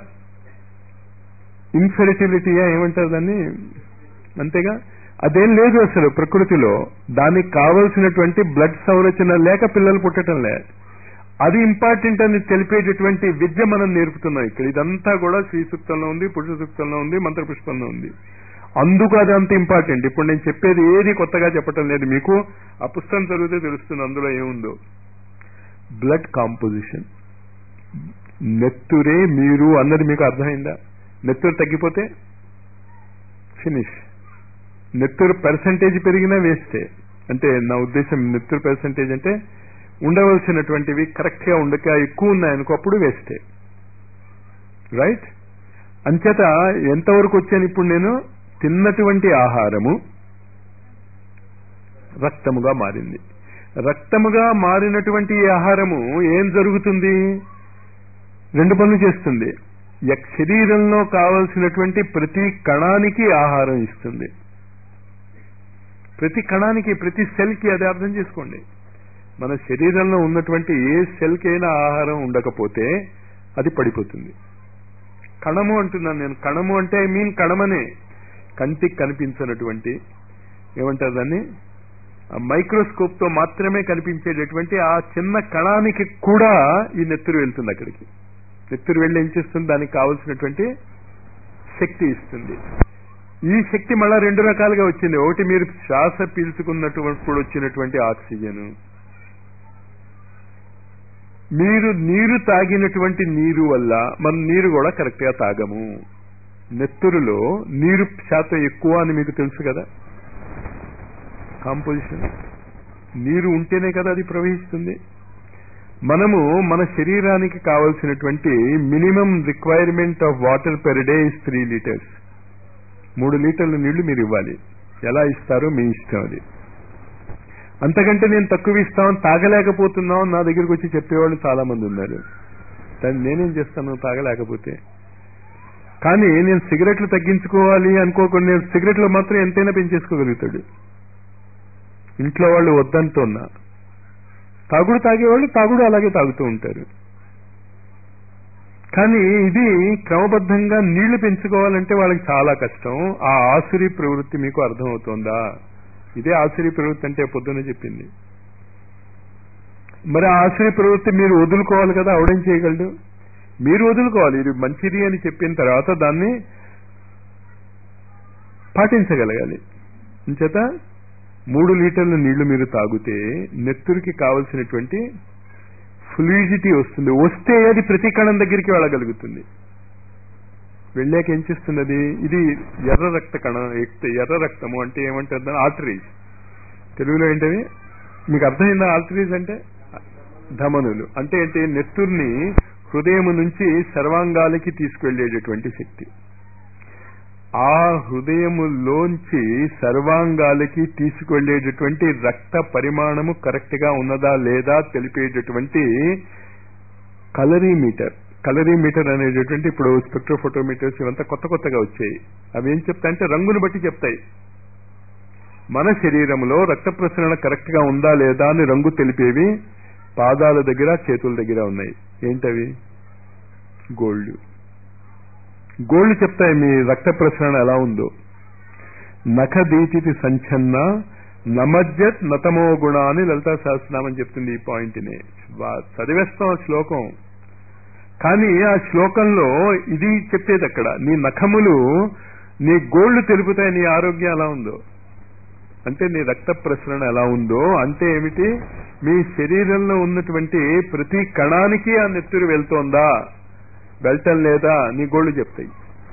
ఇన్ఫెర్టిలిటీయా ఏమంటారు దాన్ని, అంతేగా. అదేం లేదు అసలు ప్రకృతిలో. దానికి కావలసినటువంటి బ్లడ్ సంరచన లేక పిల్లలు పుట్టడం లే. అది ఇంపార్టెంట్ అని తెలిపేటటువంటి విద్య మనం నేర్పుతున్నాం ఇక్కడ. ఇదంతా కూడా శ్రీ సూక్తంలో ఉంది, పురుష సూక్తంలో ఉంది, మంత్రపుష్పంలో ఉంది. అందుకు అది అంత ఇంపార్టెంట్. ఇప్పుడు నేను చెప్పేది ఏది కొత్తగా చెప్పటం లేదు. మీకు ఆ పుస్తకం చదివితే తెలుస్తుంది అందులో ఏముందో. బ్లడ్ కాంపోజిషన్, నెత్తురే మీరు అన్నది మీకు అర్థమైందా? నెత్తురు తగ్గిపోతే ఫినిష్. నెత్తురు పర్సంటేజ్ పెరిగినా వేస్తే. అంటే నా ఉద్దేశం నెత్తురు పర్సంటేజ్ అంటే ఉండవలసినటువంటివి కరెక్ట్ గా ఉండక ఎక్కువ ఉన్నాయనుకో అప్పుడు వేస్తే. రైట్? అంచేత ఎంతవరకు వచ్చాను ఇప్పుడు నేను? తిన్నటువంటి ఆహారము రక్తముగా మారింది. రక్తముగా మారినటువంటి ఈ ఆహారము ఏం జరుగుతుంది? రెండు పనులు చేస్తుంది. శరీరంలో కావలసినటువంటి ప్రతి కణానికి ఆహారం ఇస్తుంది. ప్రతి కణానికి, ప్రతి సెల్కి. అది అర్థం చేసుకోండి. మన శరీరంలో ఉన్నటువంటి ఏ సెల్కి అయినా ఆహారం ఉండకపోతే అది పడిపోతుంది. కణము అంటున్నాను నేను. కణము అంటే ఐ మీన్ కణమనే. కంటికి కనిపించినటువంటి, ఏమంటారు దాన్ని, మైక్రోస్కోప్ తో మాత్రమే కనిపించేటటువంటి ఆ చిన్న కణానికి కూడా ఈ నెత్తురు వెళ్తుంది అక్కడికి. నెత్తురు వెళ్ళి ఏం చేస్తుంది? దానికి కావలసినటువంటి శక్తి ఇస్తుంది. ఈ శక్తి మళ్ళా రెండు రకాలుగా వచ్చింది. ఒకటి మీరు శ్వాస పీల్చుకున్నప్పుడు వచ్చినటువంటి ఆక్సిజన్, మీరు నీరు తాగినటువంటి నీరు వల్ల. మనం నీరు కూడా కరెక్ట్ గా తాగము. నెత్తురులో నీరు శాతం ఎక్కువ అని మీకు తెలుసు కదా. కాంపోజిషన్, నీరు ఉంటేనే కదా అది ప్రవహిస్తుంది. మనము మన శరీరానికి కావలసినటువంటి minimum requirement of water per day is three litres. మూడు లీటర్ల నీళ్లు మీరు ఇవ్వాలి. ఎలా ఇస్తారో మీ ఇష్టం అది. అంతకంటే నేను తక్కువ ఇస్తామని తాగలేకపోతున్నాం నా దగ్గరికి వచ్చి చెప్పేవాళ్ళు చాలా మంది ఉన్నారు. దాన్ని నేనేం చేస్తాను తాగలేకపోతే? కానీ నేను సిగరెట్లు తగ్గించుకోవాలి అనుకోకుండా నేను సిగరెట్లు మాత్రం ఎంతైనా పెంచేసుకోగలుగుతాడు. ఇంట్లో వాళ్ళు వద్దంటున్నా తాగుడు తాగేవాళ్ళు తాగుడు అలాగే తాగుతూ ఉంటారు. కానీ ఇది క్రమబద్ధంగా నీళ్లు పెంచుకోవాలంటే వాళ్ళకి చాలా కష్టం. ఆ ఆసురీ ప్రవృత్తి మీకు అర్థమవుతోందా? ఇదే ఆసురీ ప్రవృత్తి అంటే పొద్దున చెప్పింది. మరి ఆ ఆసురీ ప్రవృత్తి మీరు వదులుకోవాలి కదా. ఆవిడేం చేయగలడు? మీరు వదులుకోవాలి. ఇది మంచిది అని చెప్పిన తర్వాత దాన్ని పాటించగలగాలి. అంచేత మూడు లీటర్ల నీళ్లు మీరు తాగితే నెత్తురికి కావలసినటువంటి ఫ్లూయిడిటీ వస్తుంది. వస్తే అది ప్రతి కణం దగ్గరికి వెళ్ళగలుగుతుంది. వెళ్ళాక ఏం చేస్తున్నది? ఇది ఎర్ర రక్త కణం, ఎర్ర రక్తము అంటే ఏమంటారు దాన్ని? ఆర్టరీస్. తెలుగులో ఏంటవి మీకు అర్థమైందా? ఆర్టరీస్ అంటే ధమనులు. అంటే ఏంటి? నెత్తుర్ని హృదయం నుంచి సర్వాంగాలకి తీసుకువెళ్లేటటువంటి శక్తి. ఆ హృదయములోంచి సర్వాంగాలకి తీసుకువెళ్లేటటువంటి రక్త పరిమాణము కరెక్ట్ గా ఉన్నదా లేదా తెలిపేటటువంటి కలరీమీటర్. కలరీమీటర్ అనేటటువంటి ఇప్పుడు స్పెక్ట్రోఫోటోమీటర్స్ ఇవంతా కొత్త కొత్తగా వచ్చాయి. అవి ఏం చెప్తాయంటే రంగును బట్టి చెప్తాయి. మన శరీరంలో రక్త ప్రసరణ కరెక్ట్ గా ఉందా లేదా అని రంగు తెలిపేవి పాదాల దగ్గర, చేతుల దగ్గర ఉన్నాయి. ఏంటవి? గోళ్లు. గోళ్లు చెప్తాయి మీ రక్త ప్రసరణ ఎలా ఉందో. నఖదీతి సంచన్న నమజ్జత్ నతమో గుణ అని లలితా సహస్రనామం చెప్తుంది. ఈ పాయింట్ ని చదివేస్తాం ఆ శ్లోకం. కానీ ఆ శ్లోకంలో ఇది చెప్పేది అక్కడ నీ నఖములు నీ గోళ్లు తెలుపుతాయి నీ ఆరోగ్యం ఎలా ఉందో. అంటే నీ రక్త ప్రసరణ ఎలా ఉందో అంటే ఏమిటి? మీ శరీరంలో ఉన్నటువంటి ప్రతి కణానికి ఆ నెత్తురు వెళ్తోందా వెళ్ళటం లేదా నీ గోళ్లు చెప్తాయి.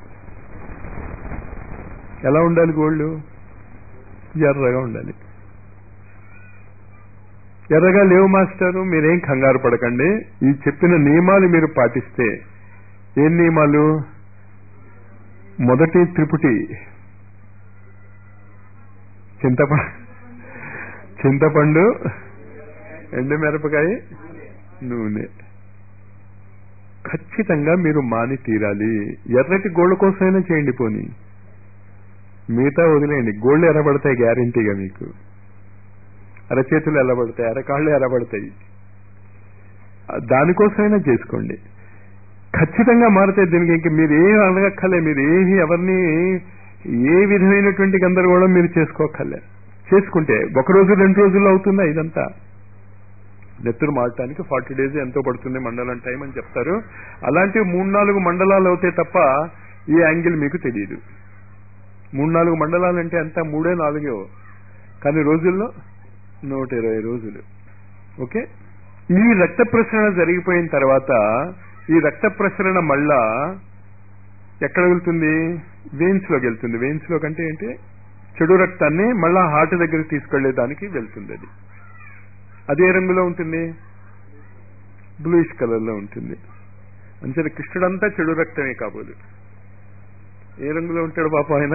ఎలా ఉండాలి గోళ్లు? ఎర్రగా ఉండాలి. ఎర్రగా లేవు మాస్టారు, మీరేం కంగారు పడకండి. ఈ చెప్పిన నియమాలు మీరు పాటిస్తే. ఏం నియమాలు? మొదటి త్రిపుటి చింతపండు, చింతపండు, ఎండుమిరపకాయ, నూనె ఖచ్చితంగా మీరు మాని తీరాలి. ఎర్రటి గోళ్ల కోసమైనా చేయండి. పోనీ మిగతా వదిలేయండి. గోళ్లు ఎర్రబడతాయి గ్యారంటీగా. మీకు అరచేతులు ఎర్రబడతాయి, అరకాళ్ళు ఎర్రబడతాయి. దానికోసమైనా చేసుకోండి. ఖచ్చితంగా మారుతాయి. దీనికి ఇంక మీరు ఏం అడగక్కర్లే. మీరు ఏమి ఎవరిని ఏ విధమైనటువంటి గందరగోళం మీరు చేసుకోక్కర్లే. చేసుకుంటే ఒక రోజు రెండు రోజుల్లో అవుతుందా ఇదంతా? నెత్తురు మారటానికి ఫార్టీ డేస్ ఎంతో పడుతుంది మండలం టైం అని చెప్తారు. అలాంటి మూడు నాలుగు మండలాలు అవుతాయి తప్ప ఈ యాంగిల్ మీకు తెలియదు. మూడు నాలుగు మండలాలు అంటే అంతా మూడే నాలుగే. కానీ రోజుల్లో నూట ఇరవై రోజులు. ఓకే. ఈ రక్త ప్రసరణ జరిగిపోయిన తర్వాత ఈ రక్త ప్రసరణ మళ్ళా ఎక్కడ వెళ్తుంది? వెయిన్స్ లోకి వెళ్తుంది. వెయిన్స్ లో కంటే ఏంటి, చెడు రక్తాన్ని మళ్ళా హార్ట్ దగ్గరికి తీసుకెళ్లేదానికి వెళ్తుంది. అది అదే రంగులో ఉంటుంది, బ్లూయిష్ కలర్ లో ఉంటుంది. అంతే కృష్ణుడంతా చెడు రక్తమే కాబోలు. ఏ రంగులో ఉంటాడు పాప ఆయన?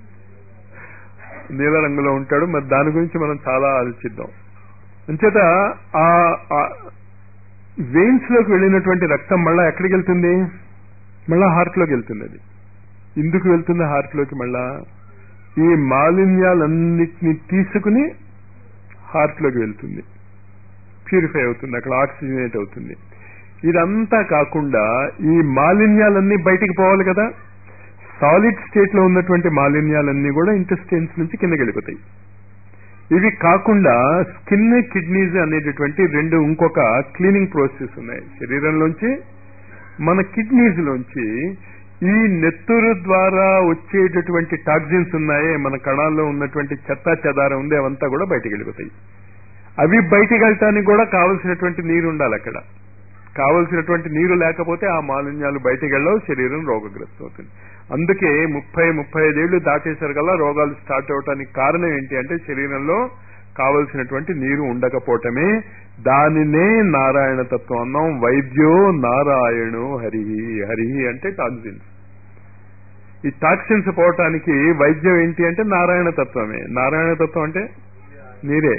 నీల రంగులో ఉంటాడు. మరి దాని గురించి మనం చాలా ఆలోచిద్దాం. అంచేత ఆ వెయిన్స్ లోకి వెళ్ళినటువంటి రక్తం మళ్ళా ఎక్కడికి వెళ్తుంది? మళ్ళా హార్ట్ లోకి వెళ్తుంది. అది ఎందుకు వెళ్తుంది హార్ట్ లోకి? మళ్ళా ఈ మాలిన్యాలన్నిటినీ తీసుకుని హార్ట్ లోకి వెళ్తుంది, ప్యూరిఫై అవుతుంది, అక్కడ ఆక్సిజనేట్ అవుతుంది. ఇదంతా కాకుండా ఈ మాలిన్యాలన్నీ బయటికి పోవాలి కదా. సాలిడ్ స్టేట్ లో ఉన్నటువంటి మాలిన్యాలన్నీ కూడా ఇంటెస్టైన్స్ నుంచి కిందకి వెళ్ళిపోతాయి. ఇవి కాకుండా స్కిన్, కిడ్నీస్ అనేటటువంటి రెండు ఇంకొక క్లీనింగ్ ప్రాసెస్ ఉన్నాయి శరీరంలోంచి. మన కిడ్నీస్ లోంచి ఈ నెత్తురు ద్వారా వచ్చేటటువంటి టాక్సిన్స్ ఉన్నాయే, మన కణాల్లో ఉన్నటువంటి చెత్త చెదారం ఉంది, అవంతా కూడా బయటికి వెళ్ళిపోతాయి. అవి బయటికి వెళ్ళటానికి కూడా కావలసినటువంటి నీరు ఉండాలి. అక్కడ కావలసినటువంటి నీరు లేకపోతే ఆ మాలిన్యాలు బయటికి వెళ్ళవు, శరీరం రోగగ్రస్తం అవుతుంది. అందుకే ముప్పై ముప్పై ఐదేళ్లు దాటేసరికల్లా రోగాలు స్టార్ట్ అవటానికి కారణం ఏంటి అంటే శరీరంలో కావలసినటువంటి నీరు ఉండకపోవటమే. దానినే నారాయణ తత్వం అన్నాం. వైద్యో నారాయణో హరిహి. హరిహి అంటే టాక్సిన్స్. ఈ టాక్సిన్స్ పోవటానికి వైద్యం ఏంటి అంటే నారాయణ తత్వమే. నారాయణ తత్వం అంటే నీరే.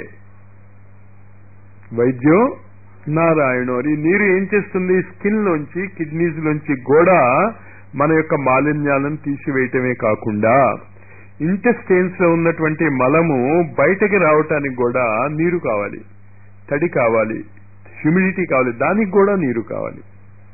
వైద్యో నారాయణో. ఈ నీరు ఏం చేస్తుంది? స్కిన్ లోంచి, కిడ్నీస్ లోంచి కూడా మన యొక్క మాలిన్యాలను తీసివేయటమే కాకుండా ఇంటెస్టైన్స్ లో ఉన్నటువంటి మలము బయటకి రావటానికి కూడా నీరు కావాలి, తడి కావాలి, హ్యూమిడిటీ కావాలి, దానికి కూడా నీరు కావాలి.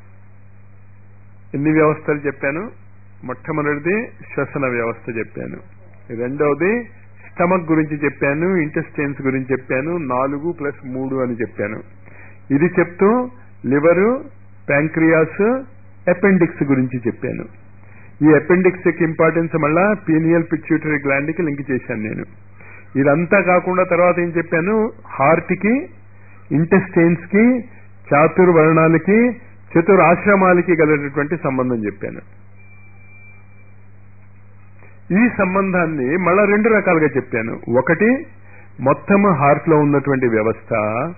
ఎన్ని వ్యవస్థలు చెప్పాను? మొట్టమొదటిది శ్వసన వ్యవస్థ చెప్పాను, రెండవది స్టమక్ గురించి చెప్పాను, ఇంటెస్టైన్స్ గురించి చెప్పాను, నాలుగు ప్లస్ మూడు అని చెప్పాను. ఇది చెప్తూ లివరు, ప్యాంక్రియాస్, అపెండిక్స్ గురించి చెప్పాను. ఈ అపెండిక్స్ కి ఇంపార్టెన్స్ మళ్ళా పీనియల్ పిట్యూటరీ గ్లాండ్ కి లింక్ చేశాను నేను. ఇదంతా కాకుండా తర్వాత ఏం చెప్పాను? హార్ట్ కి, ఇంటెస్టైన్స్ కి, చాతుర్వర్ణాలకి, చతురాశ్రమాలకి గలటువంటి సంబంధం చెప్పాను. ఈ సంబంధాన్ని మళ్ళా రెండు రకాలుగా చెప్పాను. ఒకటి మొత్తం హార్ట్ లో ఉన్నటువంటి వ్యవస్థ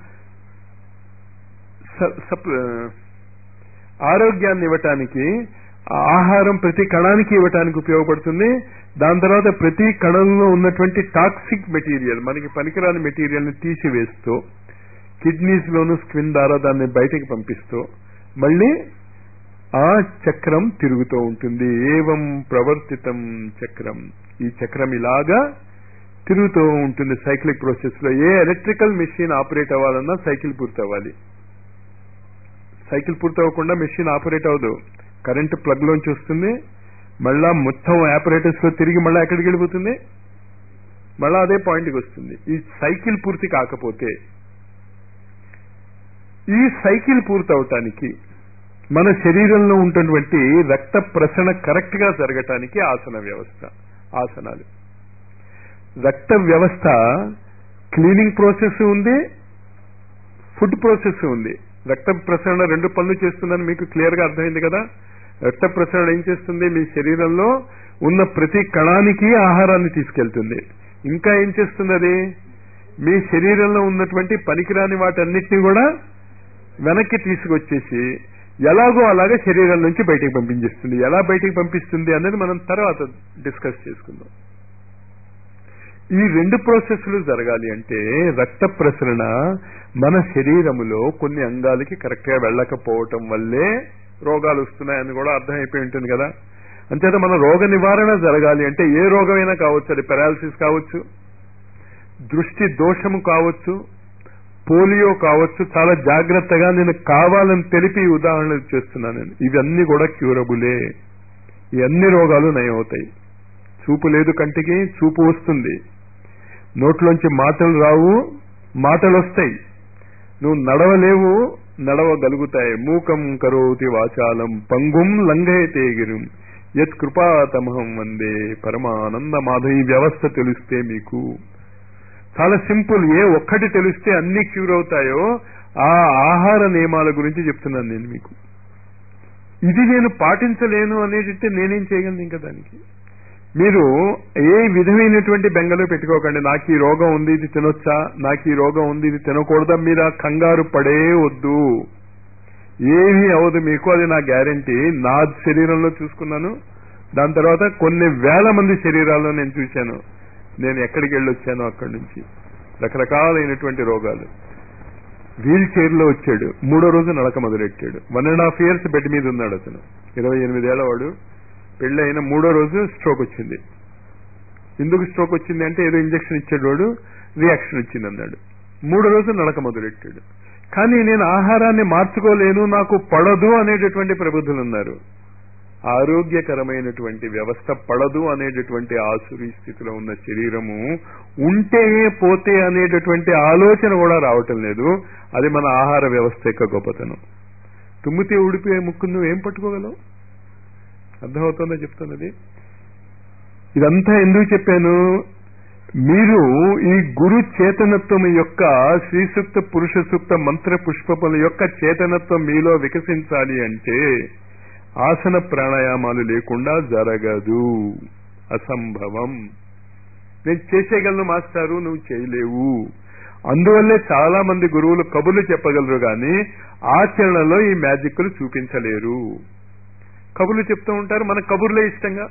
ఆరోగ్యాన్ని ఇవ్వటానికి, ఆహారం ప్రతి కణానికి ఇవ్వటానికి ఉపయోగపడుతుంది. దాని తర్వాత ప్రతి కణంలో ఉన్నటువంటి టాక్సిక్ మెటీరియల్, మనకి పనికిరాని మెటీరియల్ ని తీసివేస్తూ కిడ్నీస్ లోను స్క్విన్ ద్వారా దాన్ని బయటకు పంపిస్తూ మళ్ళీ ఆ చక్రం తిరుగుతూ ఉంటుంది. ఏవం ప్రవర్తితం చక్రం. ఈ చక్రం ఇలాగా తిరుగుతూ ఉంటుంది సైక్లిక్ ప్రాసెస్ లో. ఏ ఎలక్ట్రికల్ మెషిన్ ఆపరేట్ అవ్వాలన్నా సైకిల్ పూర్తి అవ్వాలి. సైకిల్ పూర్తి అవ్వకుండా మెషిన్ ఆపరేట్ అవ్వదు. కరెంట్ ప్లగ్ లోంచి వస్తుంది, మళ్ళా మొత్తం ఆపరేటర్స్ లో తిరిగి మళ్ళీ ఎక్కడికి వెళ్ళిపోతుంది, మళ్ళా అదే పాయింట్కి వస్తుంది. ఈ సైకిల్ పూర్తి కాకపోతే, ఈ సైకిల్ పూర్తి అవటానికి మన శరీరంలో ఉన్నటువంటి రక్త ప్రసరణ కరెక్ట్ గా జరగటానికి ఆసన వ్యవస్థ, ఆసనాలు. రక్త వ్యవస్థ క్లీనింగ్ ప్రాసెస్ ఉంది, ఫుడ్ ప్రాసెస్ ఉంది. రక్త ప్రసరణ రెండు పనులు చేస్తుందని మీకు క్లియర్ గా అర్థమైంది కదా. రక్త ప్రసరణ ఏం చేస్తుంది? మీ శరీరంలో ఉన్న ప్రతి కణానికి ఆహారాన్ని తీసుకెళ్తుంది. ఇంకా ఏం చేస్తుంది? అది మీ శరీరంలో ఉన్నటువంటి పనికిరాని వాటన్నిటిని కూడా వెనక్కి తీసుకొచ్చేసి ఎలాగో అలాగే శరీరం నుంచి బయటికి పంపించేస్తుంది. ఎలా బయటికి పంపిస్తుంది అనేది మనం తర్వాత డిస్కస్ చేసుకుందాం. ఈ రెండు ప్రాసెస్లు జరగాలి అంటే రక్త ప్రసరణ మన శరీరములో కొన్ని అంగాలకి కరెక్ట్ గా వెళ్ళకపోవటం వల్లే రోగాలు వస్తున్నాయని కూడా అర్థమైపోయి ఉంటుంది కదా. అంచేత మన రోగ నివారణ జరగాలి అంటే ఏ రోగమైనా కావచ్చు, అది పెరాలసిస్ కావచ్చు, దృష్టి దోషము కావచ్చు, పోలియో కావచ్చు. చాలా జాగ్రత్తగా నేను కావాలని తెలిపి ఉదాహరణలు చేస్తున్నాను నేను. ఇవన్నీ కూడా క్యూరబులే. ఈ అన్ని రోగాలు నయం అవుతాయి. చూపు లేదు కంటికి, చూపు వస్తుంది. నోట్లోంచి మాటలు రావు, మాటలు వస్తాయి. నువ్వు నడవలేవు, నడవగలుగుతాయి. మూకం కరోతి వాచాలం పంగుం లంఘయతే గిరిం యత్ కృపాతమహం వందే పరమానంద మాధవ. ఈ వ్యవస్థ తెలిస్తే మీకు చాలా సింపుల్. ఏ ఒక్కటి తెలిస్తే అన్ని క్యూర్ అవుతాయో ఆ ఆహార నియమాల గురించి చెప్తున్నాను నేను మీకు. ఇది నేను పాటించలేను అనేది నేనేం చేయగలను ఇంకా దానికి? మీరు ఏ విధమైనటువంటి బెంగలో పెట్టుకోకండి. నాకు ఈ రోగం ఉంది, ఇది తినొచ్చా, నాకు ఈ రోగం ఉంది, ఇది తినకూడదా, మీరు ఆ కంగారు పడే వద్దు. ఏమీ అవదు మీకు, అది నా గ్యారంటీ. నా శరీరంలో చూసుకున్నాను, దాని తర్వాత కొన్ని వేల మంది శరీరాల్లో నేను చూశాను. నేను ఎక్కడికి వెళ్ళొచ్చానో అక్కడి నుంచి రకరకాలైనటువంటి రోగాలు. వీల్ చైర్ లో వచ్చాడు, మూడో రోజు నడక మొదలెట్టాడు. One and half years bed మీద ఉన్నాడు అతను, ఇరవై ఎనిమిదేళ్ల వాడు. పెళ్లి అయిన మూడో రోజు స్ట్రోక్ వచ్చింది. ఎందుకు స్ట్రోక్ వచ్చింది అంటే ఏదో ఇంజక్షన్ ఇచ్చాడు వాడు, రియాక్షన్ వచ్చింది అన్నాడు. మూడో రోజు నడక మొదలెట్టాడు. కానీ నేను ఆహారాన్ని మార్చుకోలేను, నాకు పడదు అనేటటువంటి ప్రబుద్ధులు ఉన్నారు. ఆరోగ్యకరమైనటువంటి వ్యవస్థ పడదు అనేటటువంటి ఆసురీ స్థితిలో ఉన్న శరీరము ఉంటే పోతే అనేటటువంటి ఆలోచన కూడా రావటం లేదు. అది మన ఆహార వ్యవస్థ యొక్క గొప్పతనం. తుమ్మితే ఊడిపోయే ముక్కు నువ్వు ఏం పట్టుకోగలవు? అర్థమవుతుందో చెప్తున్నది. ఇదంతా ఎందుకు చెప్పాను? మీరు ఈ గురు చేతనత్వం యొక్క శ్రీ సూక్త పురుష సూక్త మంత్ర పుష్పముల యొక్క చేతనత్వం మీలో వికసించాలి అంటే ఆసన ప్రాణాయామాలు లేకుండా జరగదు, అసంభవం. నేను చేసేయగలను మాస్టారు, నువ్వు చేయలేవు. అందువల్లే చాలా మంది గురువులు కబుర్లు చెప్పగలరు కానీ ఆచరణలో ఈ మ్యాజిక్లు చూపించలేరు. కబుర్లు చెప్తూ ఉంటారు, మన కబుర్లే ఇష్టంగా.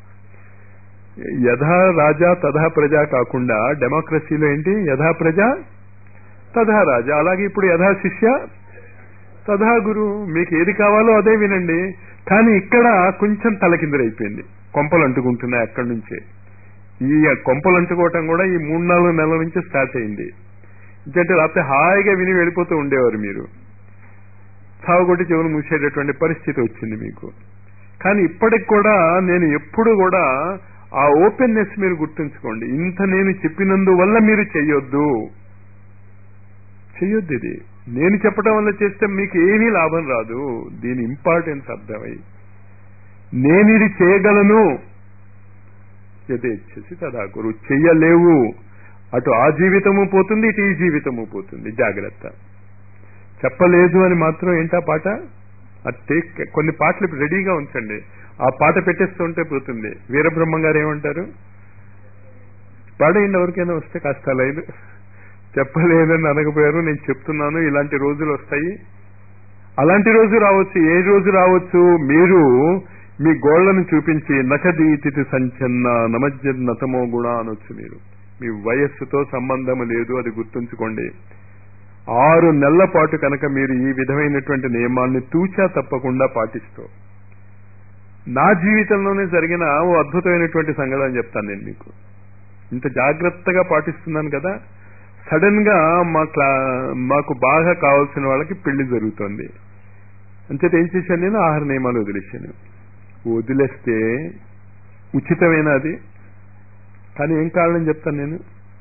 యథా రాజా తథా ప్రజా కాకుండా డెమోక్రసీలో ఏంటి? యథా ప్రజా తథా రాజా. అలాగే ఇప్పుడు యథా శిష్య తథా గురు. మీకు ఏది కావాలో అదే వినండి. కానీ ఇక్కడ కొంచెం తలకిందులైపోయింది, కొంపలు అంటుకుంటున్నాయి అక్కడి నుంచే. ఈ కొంపలు అంటుకోవటం కూడా ఈ మూడు నాలుగు నెలల నుంచి స్టార్ట్ అయింది. ఎందుకంటే లేకపోతే హాయిగా విని వెళ్ళిపోతూ ఉండేవారు మీరు. సాగుకొట్టి చెవులు మూసేటటువంటి పరిస్థితి వచ్చింది మీకు. కానీ ఇప్పటికి కూడా నేను ఎప్పుడు కూడా ఆ ఓపెన్నెస్ మీరు గుర్తుంచుకోండి. ఇంత నేను చెప్పినందువల్ల మీరు చెయ్యొద్దు, చెయ్యొద్దు. ఇది నేను చెప్పడం వల్ల చేస్తే మీకు ఏమీ లాభం రాదు. దీని ఇంపార్టెన్స్ అర్థమై నేను ఇది చేయగలను, యథేచ్ఛసి తదా కురు. చెయ్యలేవు, అటు ఆ జీవితము పోతుంది, ఇటు ఈ జీవితము పోతుంది. జాగ్రత్త. చెప్పలేదు అని మాత్రం ఏంటా పాట? అది కొన్ని పాటలు రెడీగా ఉంచండి, ఆ పాట పెట్టేస్తుంటే పోతుంది. వీరబ్రహ్మం గారు ఏమంటారు? పాడేయండి ఎవరికైనా వస్తే కాస్త లేదు. చెప్పలేదని అనకపోయారు, నేను చెప్తున్నాను, ఇలాంటి రోజులు వస్తాయి. అలాంటి రోజు రావచ్చు, ఏ రోజు రావచ్చు. మీరు మీ గోళ్లను చూపించి నఖదీతి సంచన్న నమజ్జన్నతమో గుణ అనొచ్చు. మీరు మీ వయస్సుతో సంబంధం లేదు, అది గుర్తుంచుకోండి. ఆరు నెలల పాటు కనుక మీరు ఈ విధమైనటువంటి నియమాల్ని తూచా తప్పకుండా పాటిస్తూ, నా జీవితంలోనే జరిగిన ఓ అద్భుతమైనటువంటి సంఘటన చెప్తాను నేను మీకు. ఇంత జాగ్రత్తగా పాటిస్తున్నాను కదా, సడన్ గా మా క్లా మాకు బాగా కావాల్సిన వాళ్ళకి పెళ్లి జరుగుతోంది. అంచేత ఏం చేశాను నేను? ఆహార నియమాలు వదిలేశాను. వదిలేస్తే ఉచితమైన అది, కానీ ఏం కారణం చెప్తాను నేను.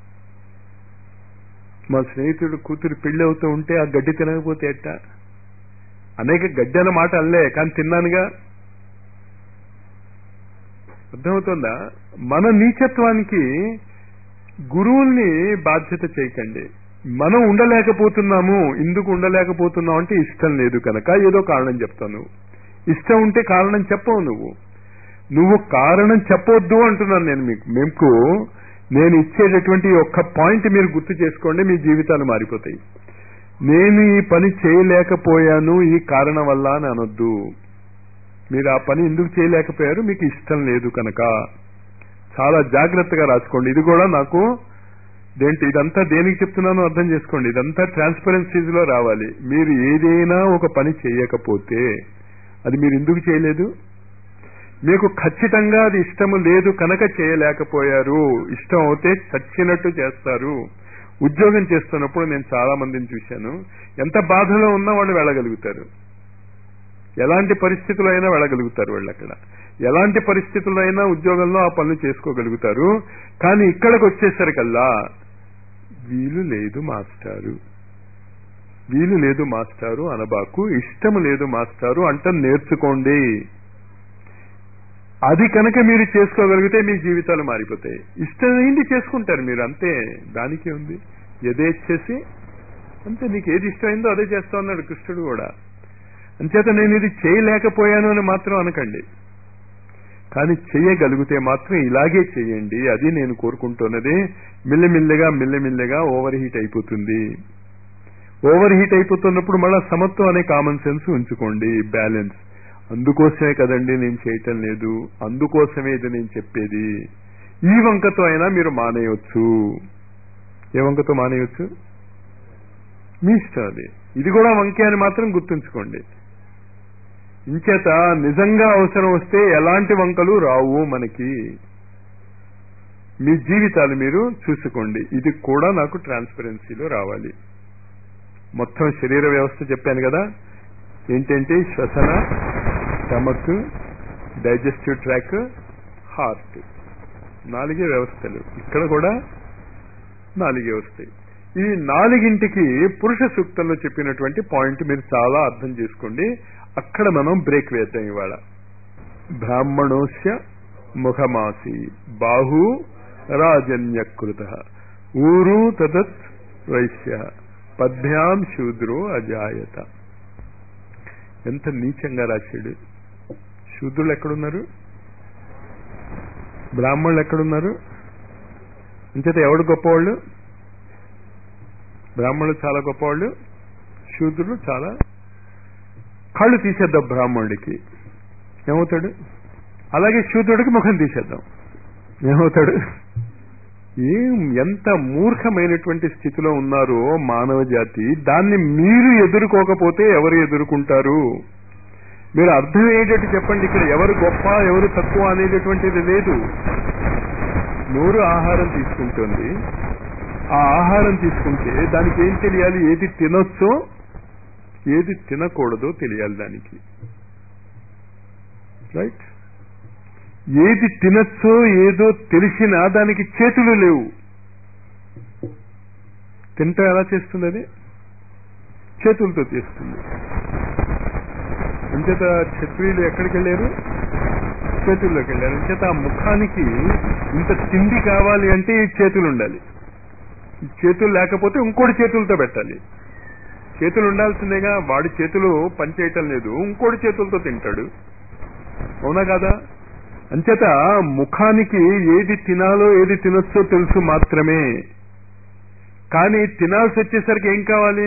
మా స్నేహితుడు కూతురు పెళ్లి అవుతూ ఉంటే ఆ గడ్డి తినకపోతే ఎట్ట? అనేక గడ్డి అన్న మాట అల్లే, కానీ తిన్నానుగా. అర్థమవుతుందా? మన నీచత్వానికి గురువుల్ని బాధ్యత చేయకండి. మనం ఉండలేకపోతున్నాము. ఎందుకు ఉండలేకపోతున్నావు అంటే ఇష్టం లేదు కనుక ఏదో కారణం చెప్తావు. నువ్వు ఇష్టం ఉంటే కారణం చెప్పవు. నువ్వు నువ్వు కారణం చెప్పొద్దు అంటున్నాను నేను మీకు. మీకు నేను ఇచ్చేటటువంటి ఒక్క పాయింట్ మీరు గుర్తు చేసుకోండి, మీ జీవితాలు మారిపోతాయి. నేను ఈ పని చేయలేకపోయాను ఈ కారణం వల్ల అని అనొద్దు. మీరు ఆ పని ఎందుకు చేయలేకపోయారు? మీకు ఇష్టం లేదు కనుక. చాలా జాగ్రత్తగా రాసుకోండి. ఇది కూడా నాకు దేంటి ఇదంతా దేనికి చెప్తున్నానో అర్థం చేసుకోండి. ఇదంతా ట్రాన్స్పరెన్సీలో రావాలి. మీరు ఏదైనా ఒక పని చేయకపోతే అది మీరు ఎందుకు చేయలేదు? మీకు ఖచ్చితంగా అది ఇష్టము లేదు కనుక చేయలేకపోయారు. ఇష్టం అవుతే చచ్చినట్టు చేస్తారు. ఉద్యోగం చేస్తున్నప్పుడు నేను చాలా మందిని చూశాను, ఎంత బాధలో ఉన్నా వాళ్ళు వెళ్ళగలుగుతారు. ఎలాంటి పరిస్థితుల్లో అయినా వెళ్ళగలుగుతారు వాళ్ళు. అక్కడ ఎలాంటి పరిస్థితుల్లో అయినా ఉద్యోగంలో ఆ పనులు చేసుకోగలుగుతారు. కానీ ఇక్కడికి వచ్చేసరికల్లా వీలు లేదు మాస్టారు, వీలు లేదు మాస్టారు అనబాకు, ఇష్టం లేదు మాస్టారు అంట నేర్చుకోండి. అది కనుక మీరు చేసుకోగలిగితే మీ జీవితాలు మారిపోతాయి. ఇష్టమైంది చేసుకుంటారు మీరు, అంతే. దానికి ఉంది యథేచ్ఛసి, అంతే. నీకు ఏది ఇష్టమైందో అదే చేస్తా ఉన్నాడు కృష్ణుడు కూడా. అంచేత నేను ఇది చేయలేకపోయాను అని మాత్రం అనకండి. కానీ చెయ్యగలిగితే మాత్రం ఇలాగే చెయ్యండి. అది నేను కోరుకుంటున్నది. మిల్లమిల్లగా మిల్లమిల్లగా ఓవర్ హీట్ అయిపోతుంది. ఓవర్ హీట్ అయిపోతున్నప్పుడు మళ్ళా సమత్వం అనే కామన్ సెన్స్ ఉంచుకోండి, బ్యాలెన్స్. అందుకోసమే కదండి నేను చేయటం లేదు, అందుకోసమే ఇది నేను చెప్పేది. ఈ వంకతో అయినా మీరు మానేయవచ్చు. ఏ వంకతో మానేయవచ్చు? మీ ఇష్టం అది. ఇది కూడా వంకే అని మాత్రం గుర్తుంచుకోండి. ఇంచేత నిజంగా అవసరం వస్తే ఎలాంటి వంకలు రావు మనకి. మీ జీవితాలు మీరు చూసుకోండి. ఇది కూడా నాకు ట్రాన్స్పరెన్సీలో రావాలి. మొత్తం శరీర వ్యవస్థ చెప్పాను కదా, ఏంటంటే శ్వసన, స్టమక్, డైజెస్టివ్ ట్రాక్, హార్ట్, నాలుగే వ్యవస్థలు. ఇక్కడ కూడా నాలుగే వస్తాయి. ఈ నాలుగింటికి పురుష సూక్తంలో చెప్పినటువంటి పాయింట్ మీరు చాలా అర్థం చేసుకోండి. అక్కడ మనం బ్రేక్ వేద్దాం ఇవాళ. బ్రాహ్మణోస్య ముఖమాసి బాహు రాజన్యకృత ఊరు తదత్ వైశ్య పద్భ్యాం శూద్రో అజాయత. ఎంత నీచంగా రాశాడు. శూద్రులు ఎక్కడున్నారు? బ్రాహ్మణులు ఎక్కడున్నారు? ఇంచేత ఎవడు గొప్పవాళ్ళు? బ్రాహ్మణులు చాలా గొప్పవాళ్ళు, శూద్రులు చాలా. కళ్ళు తీసేద్దాం బ్రాహ్మణుడికి, ఏమవుతాడు? అలాగే శూద్రుడికి ముఖం తీసేద్దాం, ఏమవుతాడు? ఏం ఎంత మూర్ఖమైనటువంటి స్థితిలో ఉన్నారో మానవ జాతి. దాన్ని మీరు ఎదుర్కోకపోతే ఎవరు ఎదుర్కొంటారు? మీరు అర్థం అయ్యేటట్టు చెప్పండి. ఇక్కడ ఎవరు గొప్ప ఎవరు తక్కువ అనేటటువంటిది లేదు. నోరు ఆహారం తీసుకుంటుంది. ఆ ఆహారం తీసుకుంటే దానికి ఏం తెలియాలి? ఏది తినొచ్చో ఏది తినకూడదో తెలియాలి దానికి. రైట్? ఏది తినొచ్చో ఏదో తెలిసినా దానికి చేతులు లేవు. తింటా ఎలా చేస్తుంది? అది చేతులతో చేస్తుంది. అంచేత క్షత్రియులు ఎక్కడికి వెళ్ళారు? చేతుల్లోకి వెళ్ళారు. అంచేత ఆ ముఖానికి ఇంత తిండి కావాలి అంటే ఈ చేతులు ఉండాలి. ఈ చేతులు లేకపోతే ఇంకోటి చేతులతో పెట్టాలి. చేతులు ఉండాల్సిందేగా. వాడి చేతులు పనిచేయటం లేదు, ఇంకోటి చేతులతో తింటాడు. అవునా కాదా? అంచేత ముఖానికి ఏది తినాలో ఏది తినొచ్చో తెలుసు మాత్రమే. కానీ తినాల్సి వచ్చేసరికి ఏం కావాలి?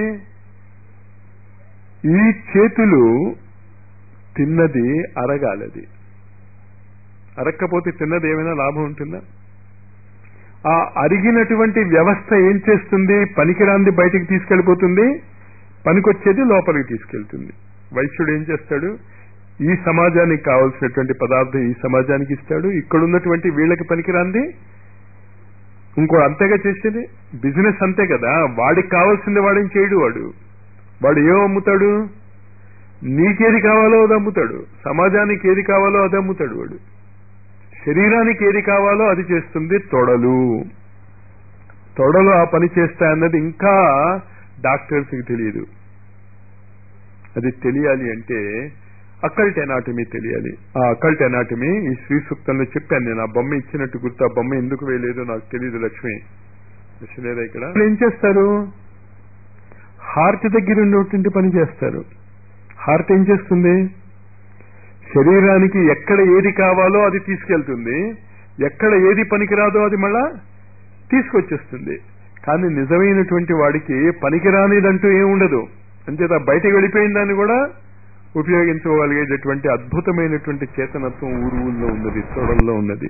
ఈ చేతులు తిన్నది అరగాలది. అరక్కపోతే తిన్నది ఏమైనా లాభం ఉంటుందా? ఆ అరిగినటువంటి వ్యవస్థ ఏం చేస్తుంది? పనికిరాంది బయటికి తీసుకెళ్లిపోతుంది, పనికొచ్చేది లోపలికి తీసుకెళ్తుంది. వైశ్యుడు ఏం చేస్తాడు? ఈ సమాజానికి కావలసినటువంటి పదార్థం ఈ సమాజానికి ఇస్తాడు. ఇక్కడున్నటువంటి వీళ్ళకి పనికిరాంది ఇంకో. అంతేగా చేసేది. బిజినెస్ అంతే కదా. వాడికి కావాల్సింది వాడిని చేయడు. వాడు వాడు ఏం అమ్ముతాడు? నీకేది కావాలో అది అమ్ముతాడు. సమాజానికి ఏది కావాలో అది అమ్ముతాడు. వాడు శరీరానికి ఏది కావాలో అది చేస్తుంది తొడలు. తొడలు ఆ పని చేస్తాయన్నది ఇంకా డాక్టర్స్కి తెలియదు. అది తెలియాలి అంటే అకల్ట్ ఎనాటమీ తెలియాలి. ఆ అకల్ట్ ఎనాటమీ ఈ శ్రీ సూక్తంలో చెప్పాను నేను. ఆ బొమ్మ ఇచ్చినట్టు గుర్తు. ఆ బొమ్మ ఎందుకు వేయలేదు నాకు తెలియదు. లక్ష్మి లేదా ఇక్కడ ఏం చేస్తారు? హార్ట్ దగ్గర ఉన్నటువంటి పని చేస్తారు. హార్ట్ ఏం చేస్తుంది? శరీరానికి ఎక్కడ ఏది కావాలో అది తీసుకెళ్తుంది, ఎక్కడ ఏది పనికిరాదో అది మళ్ళా తీసుకొచ్చేస్తుంది. కానీ నిజమైనటువంటి వాడికి పనికిరానిదంటూ ఏముండదు. అంచేత బయటకు వెళ్ళిపోయిన దాన్ని కూడా ఉపయోగించుకోగలిగేటటువంటి అద్భుతమైనటువంటి చేతనత్వం ఊరువుల్లో ఉన్నది, తొడల్లో ఉన్నది.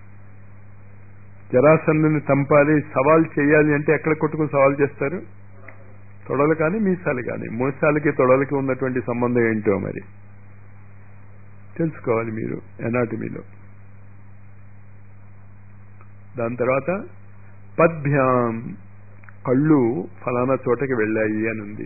జరాసంధుని చంపాలి, సవాల్ చేయాలి అంటే ఎక్కడ కొట్టుకుని సవాల్ చేస్తారు? తొడలు కానీ మీసాలు కానీ. మోసాలకి తొడలకి ఉన్నటువంటి సంబంధం ఏంటో మరి తెలుసుకోవాలి మీరు ఎనాటమీలో. దాని తర్వాత పద్భ్యాం, కళ్ళు ఫలానా చోటకి వెళ్ళాయి అని ఉంది.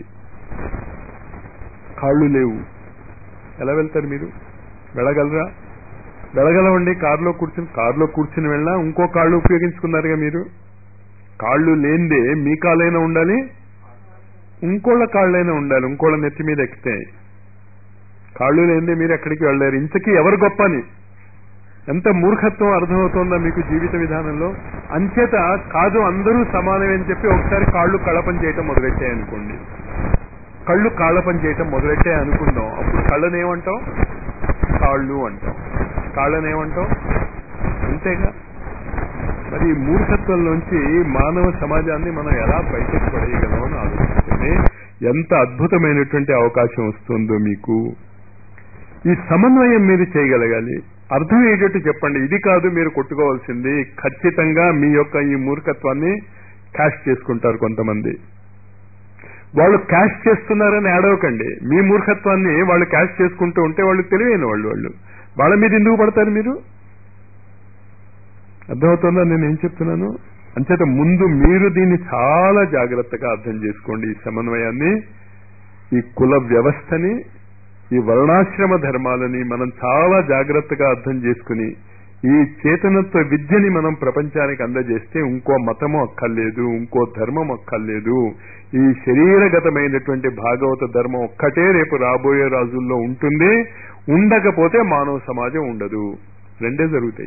కాళ్ళు లేవు, ఎలా వెళ్తారు మీరు? వెళ్ళగలరా? వెళ్ళగలవండి. కారులో కూర్చుని కారులో కూర్చుని వెళ్ళినా ఇంకో కాళ్ళు ఉపయోగించుకున్నారుగా మీరు. కాళ్ళు లేనిదే మీ కాళ్ళైనా ఉండాలి, ఇంకోళ్ళ కాళ్ళైనా ఉండాలి. ఇంకోళ్ళ నెత్తి మీద ఎక్కితే కాళ్ళు లేనిదే మీరు ఎక్కడికి వెళ్ళారు. ఇంతకీ ఎవరు గొప్పని? ఎంత మూర్ఖత్వం అర్థమవుతోందా మీకు జీవిత విధానంలో? అంచేత కాదు అందరూ సమానమే అని చెప్పి ఒకసారి కాళ్ళు కళపం చేయటం మొదలెట్టాయనుకోండి, కళ్ళు కాళ్ళ పని చేయటం మొదలెట్టే అనుకుందాం. అప్పుడు కళ్ళని ఏమంటాం? కాళ్ళు అంటాం. కాళ్ళని ఏమంటాం? అంతేగా. మరి ఈ మూర్ఖత్వంలోంచి మానవ సమాజాన్ని మనం ఎలా బయటకు పడేయగలం అని ఆలోచిస్తే ఎంత అద్భుతమైనటువంటి అవకాశం వస్తుందో మీకు. ఈ సమన్వయం మీరు చేయగలగాలి. అర్థమయ్యేటట్టు చెప్పండి. ఇది కాదు మీరు కొట్టుకోవాల్సింది. ఖచ్చితంగా మీ యొక్క ఈ మూర్ఖత్వాన్ని క్యాష్ చేసుకుంటారు కొంతమంది. వాళ్ళు క్యాష్ చేస్తున్నారని ఏడవకండి. మీ మూర్ఖత్వాన్ని వాళ్ళు క్యాష్ చేసుకుంటూ ఉంటే వాళ్ళు తెలివైన వాళ్ళు వాళ్ళు వాళ్ళ మీద ఎందుకు పడతారు మీరు? అర్థమవుతుందా నేను ఏం చెప్తున్నాను? అంచేత ముందు మీరు దీన్ని చాలా జాగ్రత్తగా అర్థం చేసుకోండి. ఈ సమన్వయాన్ని, ఈ కుల వ్యవస్థని, ఈ వర్ణాశ్రమ ధర్మాలని మనం చాలా జాగ్రత్తగా అర్థం చేసుకుని ఈ చేతనత్వ విద్యని మనం ప్రపంచానికి అందజేస్తే ఇంకో మతము అక్కర్లేదు, ఇంకో ధర్మం అక్కర్లేదు. ఈ శరీరగతమైనటువంటి భాగవత ధర్మం ఒక్కటే రేపు రాబోయే రోజుల్లో ఉంటుంది. ఉండకపోతే మానవ సమాజం ఉండదు. రెండే జరుగుతాయి.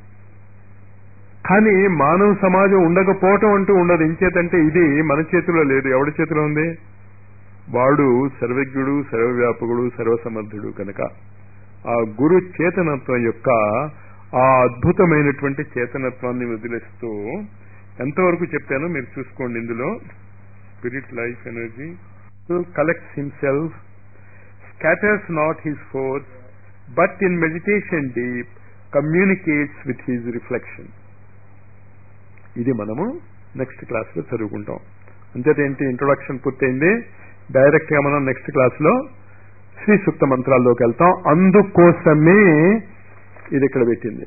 కానీ మానవ సమాజం ఉండకపోవటం అంటూ ఉండదు. ఇంచేతంటే ఇది మన చేతిలో లేదు. ఎవడి చేతిలో ఉంది? వాడు సర్వజ్ఞుడు, సర్వవ్యాపకుడు, సర్వసమర్థుడు కనుక ఆ గురు చేతనత్వం యొక్క ఆ అద్భుతమైనటువంటి చేతనత్వాన్ని వదిలేస్తూ ఎంతవరకు చెప్పానో మీరు చూసుకోండి. ఇందులో spirit life energy collects himself, scatters not his force, but in meditation deep communicates with his reflection. ఇది మనము నెక్స్ట్ క్లాస్ లో చదువుకుంటాం. అంతేంటి ఇంట్రొడక్షన్ పూర్తయింది. డైరెక్ట్ గా మనం నెక్స్ట్ క్లాస్ లో శ్రీ సూక్త మంత్రాల్లోకి వెళ్తాం. అందుకోసమే ఇది ఇక్కడ పెట్టింది.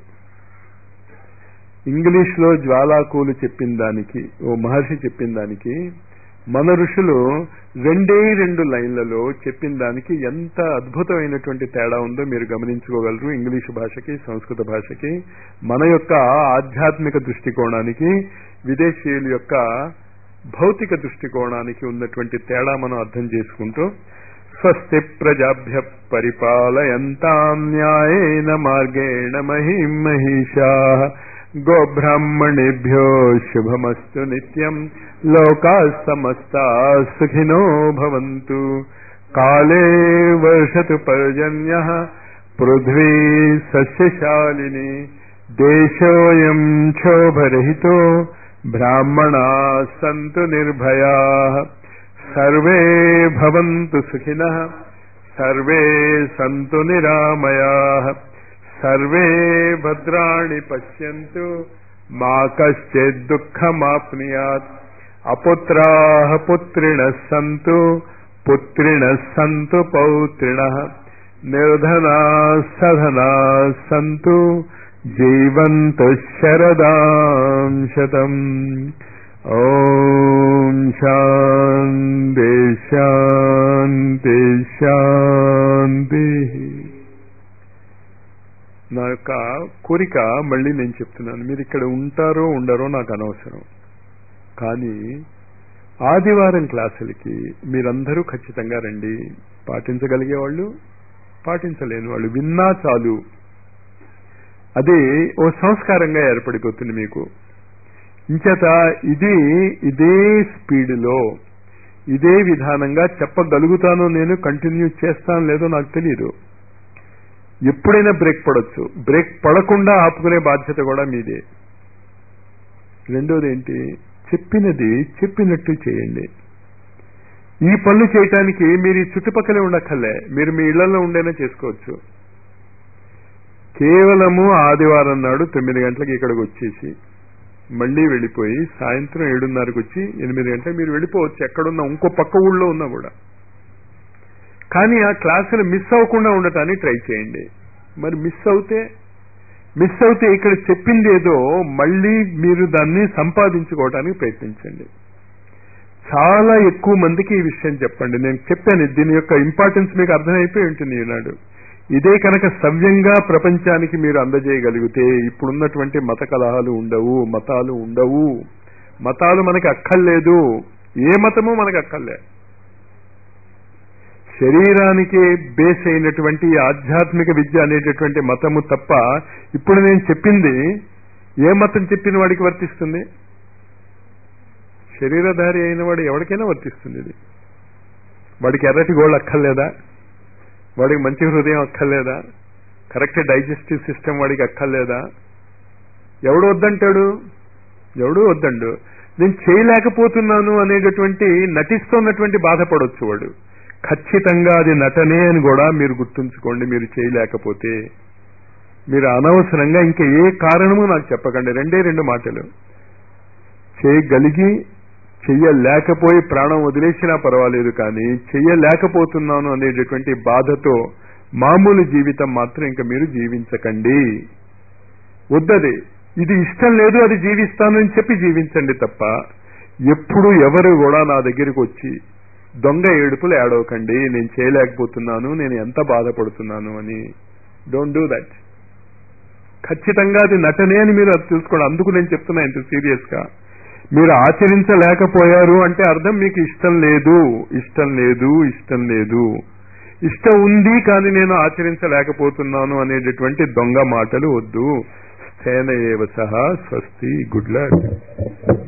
ఇంగ్లీష్ లో జ్వాలాకూలు చెప్పిన దానికి, ఓ మహర్షి చెప్పిన దానికి మన ఋషులు రెండే రెండు లైన్లలో చెప్పిన దానికి ఎంత అద్భుతమైనటువంటి తేడా ఉందో మీరు గమనించుకోగలరు. ఇంగ్లీషు భాషకి, సంస్కృత భాషకి, మన యొక్క ఆధ్యాత్మిక దృష్టికోణానికి, విదేశీయుల యొక్క భౌతిక దృష్టికోణానికి ఉన్నటువంటి తేడా మనం అర్థం చేసుకుంటూ స్వస్తి ప్రజాభ్య పరిపాలయంతాం న్యాయేన మార్గేణ మహిం మహిషాః గోబ్రాహ్మణేభ్యో శుభమస్తు నిత్యం లోకాః సమస్తాః సుఖినో భవంతు కాలే వర్షతు పర్జన్యః పృథ్వీ సస్యశాలిని దేశోऽयं క్షోభరహితో బ్రాహ్మణాః సంతు నిర్భయాః సర్వే భవంతు సుఖినః సర్వే సంతు నిరామయాః సర్వే భద్రాణి పశ్యంతు మా కశ్చిద్ దుఃఖమాప్నుయాత్ అపుత్రాః పుత్రిణః సంతు పుత్రిణః సంతు పౌత్రిణః నిర్ధనాః సధనాః సంతు జీవంతు శరదాం శతం. ఓం శాంతి శాంతి శాంతి. నా యొక్క కోరిక మళ్ళీ నేను చెప్తున్నాను, మీరు ఇక్కడ ఉంటారో ఉండరో నాకు అనవసరం. కానీ ఆదివారం క్లాసులకి మీరందరూ ఖచ్చితంగా రండి. పాటించగలిగే వాళ్ళు, పాటించలేని వాళ్ళు విన్నా చాలు. అది ఓ సంస్కారంగా ఏర్పడిపోతుంది మీకు. ఇంచేత ఇది ఇదే స్పీడ్లో ఇదే విధానంగా చెప్పగలుగుతానో నేను కంటిన్యూ చేస్తాను లేదో నాకు తెలియదు. ఎప్పుడైనా బ్రేక్ పడొచ్చు. బ్రేక్ పడకుండా ఆపుకునే బాధ్యత కూడా మీదే. రెండోది ఏంటి? చెప్పినది చెప్పినట్టు చేయండి. ఈ పనులు చేయటానికి మీరు ఈ చుట్టుపక్కలే ఉండక్కర్లే, మీరు మీ ఇళ్లలో ఉండేనే చేసుకోవచ్చు. కేవలము ఆదివారం నాడు తొమ్మిది గంటలకు ఇక్కడికి వచ్చేసి మళ్లీ వెళ్ళిపోయి సాయంత్రం ఏడున్నరకు వచ్చి ఎనిమిది గంటలకు మీరు వెళ్ళిపోవచ్చు, ఎక్కడున్నా, ఇంకో పక్క ఊళ్ళో ఉన్నా కూడా. కానీ ఆ క్లాసులు మిస్ అవ్వకుండా ఉండటానికి ట్రై చేయండి. మరి మిస్ అవుతే మిస్ అవుతే ఇక్కడ చెప్పింది ఏదో మళ్లీ మీరు దాన్ని సంపాదించుకోవడానికి ప్రయత్నించండి. చాలా ఎక్కువ మందికి ఈ విషయం చెప్పండి. నేను చెప్పాను, దీని యొక్క ఇంపార్టెన్స్ మీకు అర్థమైపోయి ఉంటుంది ఈనాడు. ఇదే కనుక సవ్యంగా ప్రపంచానికి మీరు అందజేయగలిగితే ఇప్పుడున్నటువంటి మత కలహాలు ఉండవు, మతాలు ఉండవు. మతాలు మనకి అక్కర్లేదు, ఏ మతము మనకు అక్కర్లే. శరీరానికి బేస్ అయినటువంటి ఆధ్యాత్మిక విద్య అనేటటువంటి మతము తప్ప ఇప్పుడు నేను చెప్పింది ఏ మతం చెప్పిన వాడికి వర్తిస్తుంది? శరీరధారి అయిన వాడు ఎవరికైనా వర్తిస్తుంది ఇది. వాడికి ఎర్రటి గోళ్ళు అక్కర్లేదా? వాడికి మంచి హృదయం అక్కర్లేదా? కరెక్ట్ డైజెస్టివ్ సిస్టమ్ వాడికి అక్కర్లేదా? ఎవడు వద్దంటాడు? ఎవడు వద్దండు. నేను చేయలేకపోతున్నాను అనేటటువంటి నటిస్తున్నటువంటి బాధపడవచ్చు వాడు. ఖచ్చితంగా అది నటనే అని కూడా మీరు గుర్తుంచుకోండి. మీరు చేయలేకపోతే మీరు అనవసరంగా ఇంకా ఏ కారణము నాకు చెప్పకండి. రెండే రెండు మాటలు. చేయగలిగి చెయ్యలేకపోయి ప్రాణం వదిలేసినా పర్వాలేదు, కానీ చెయ్యలేకపోతున్నాను అనేటటువంటి బాధతో మామూలు జీవితం మాత్రం ఇంకా మీరు జీవించకండి. వద్దది. ఇది ఇష్టం లేదు, అది జీవిస్తాను అని చెప్పి జీవించండి తప్ప ఎప్పుడు ఎవరు కూడా నా దగ్గరికి వచ్చి దొంగ ఏడుపులు ఏడవకండి, నేను చేయలేకపోతున్నాను, నేను ఎంత బాధపడుతున్నాను అని. Don't do that. ఖచ్చితంగా అది నటనే అని మీరు అది చూసుకోండి. అందుకు నేను చెప్తున్నా ఇంత సీరియస్ గా. మీరు ఆచరించలేకపోయారు అంటే అర్థం మీకు ఇష్టం లేదు, ఇష్టం లేదు, ఇష్టం లేదు. ఇష్టం ఉంది కానీ నేను ఆచరించలేకపోతున్నాను అనేటటువంటి దొంగ మాటలు వద్దు. స్థేన ఏవ సహా స్వస్తి. Good luck.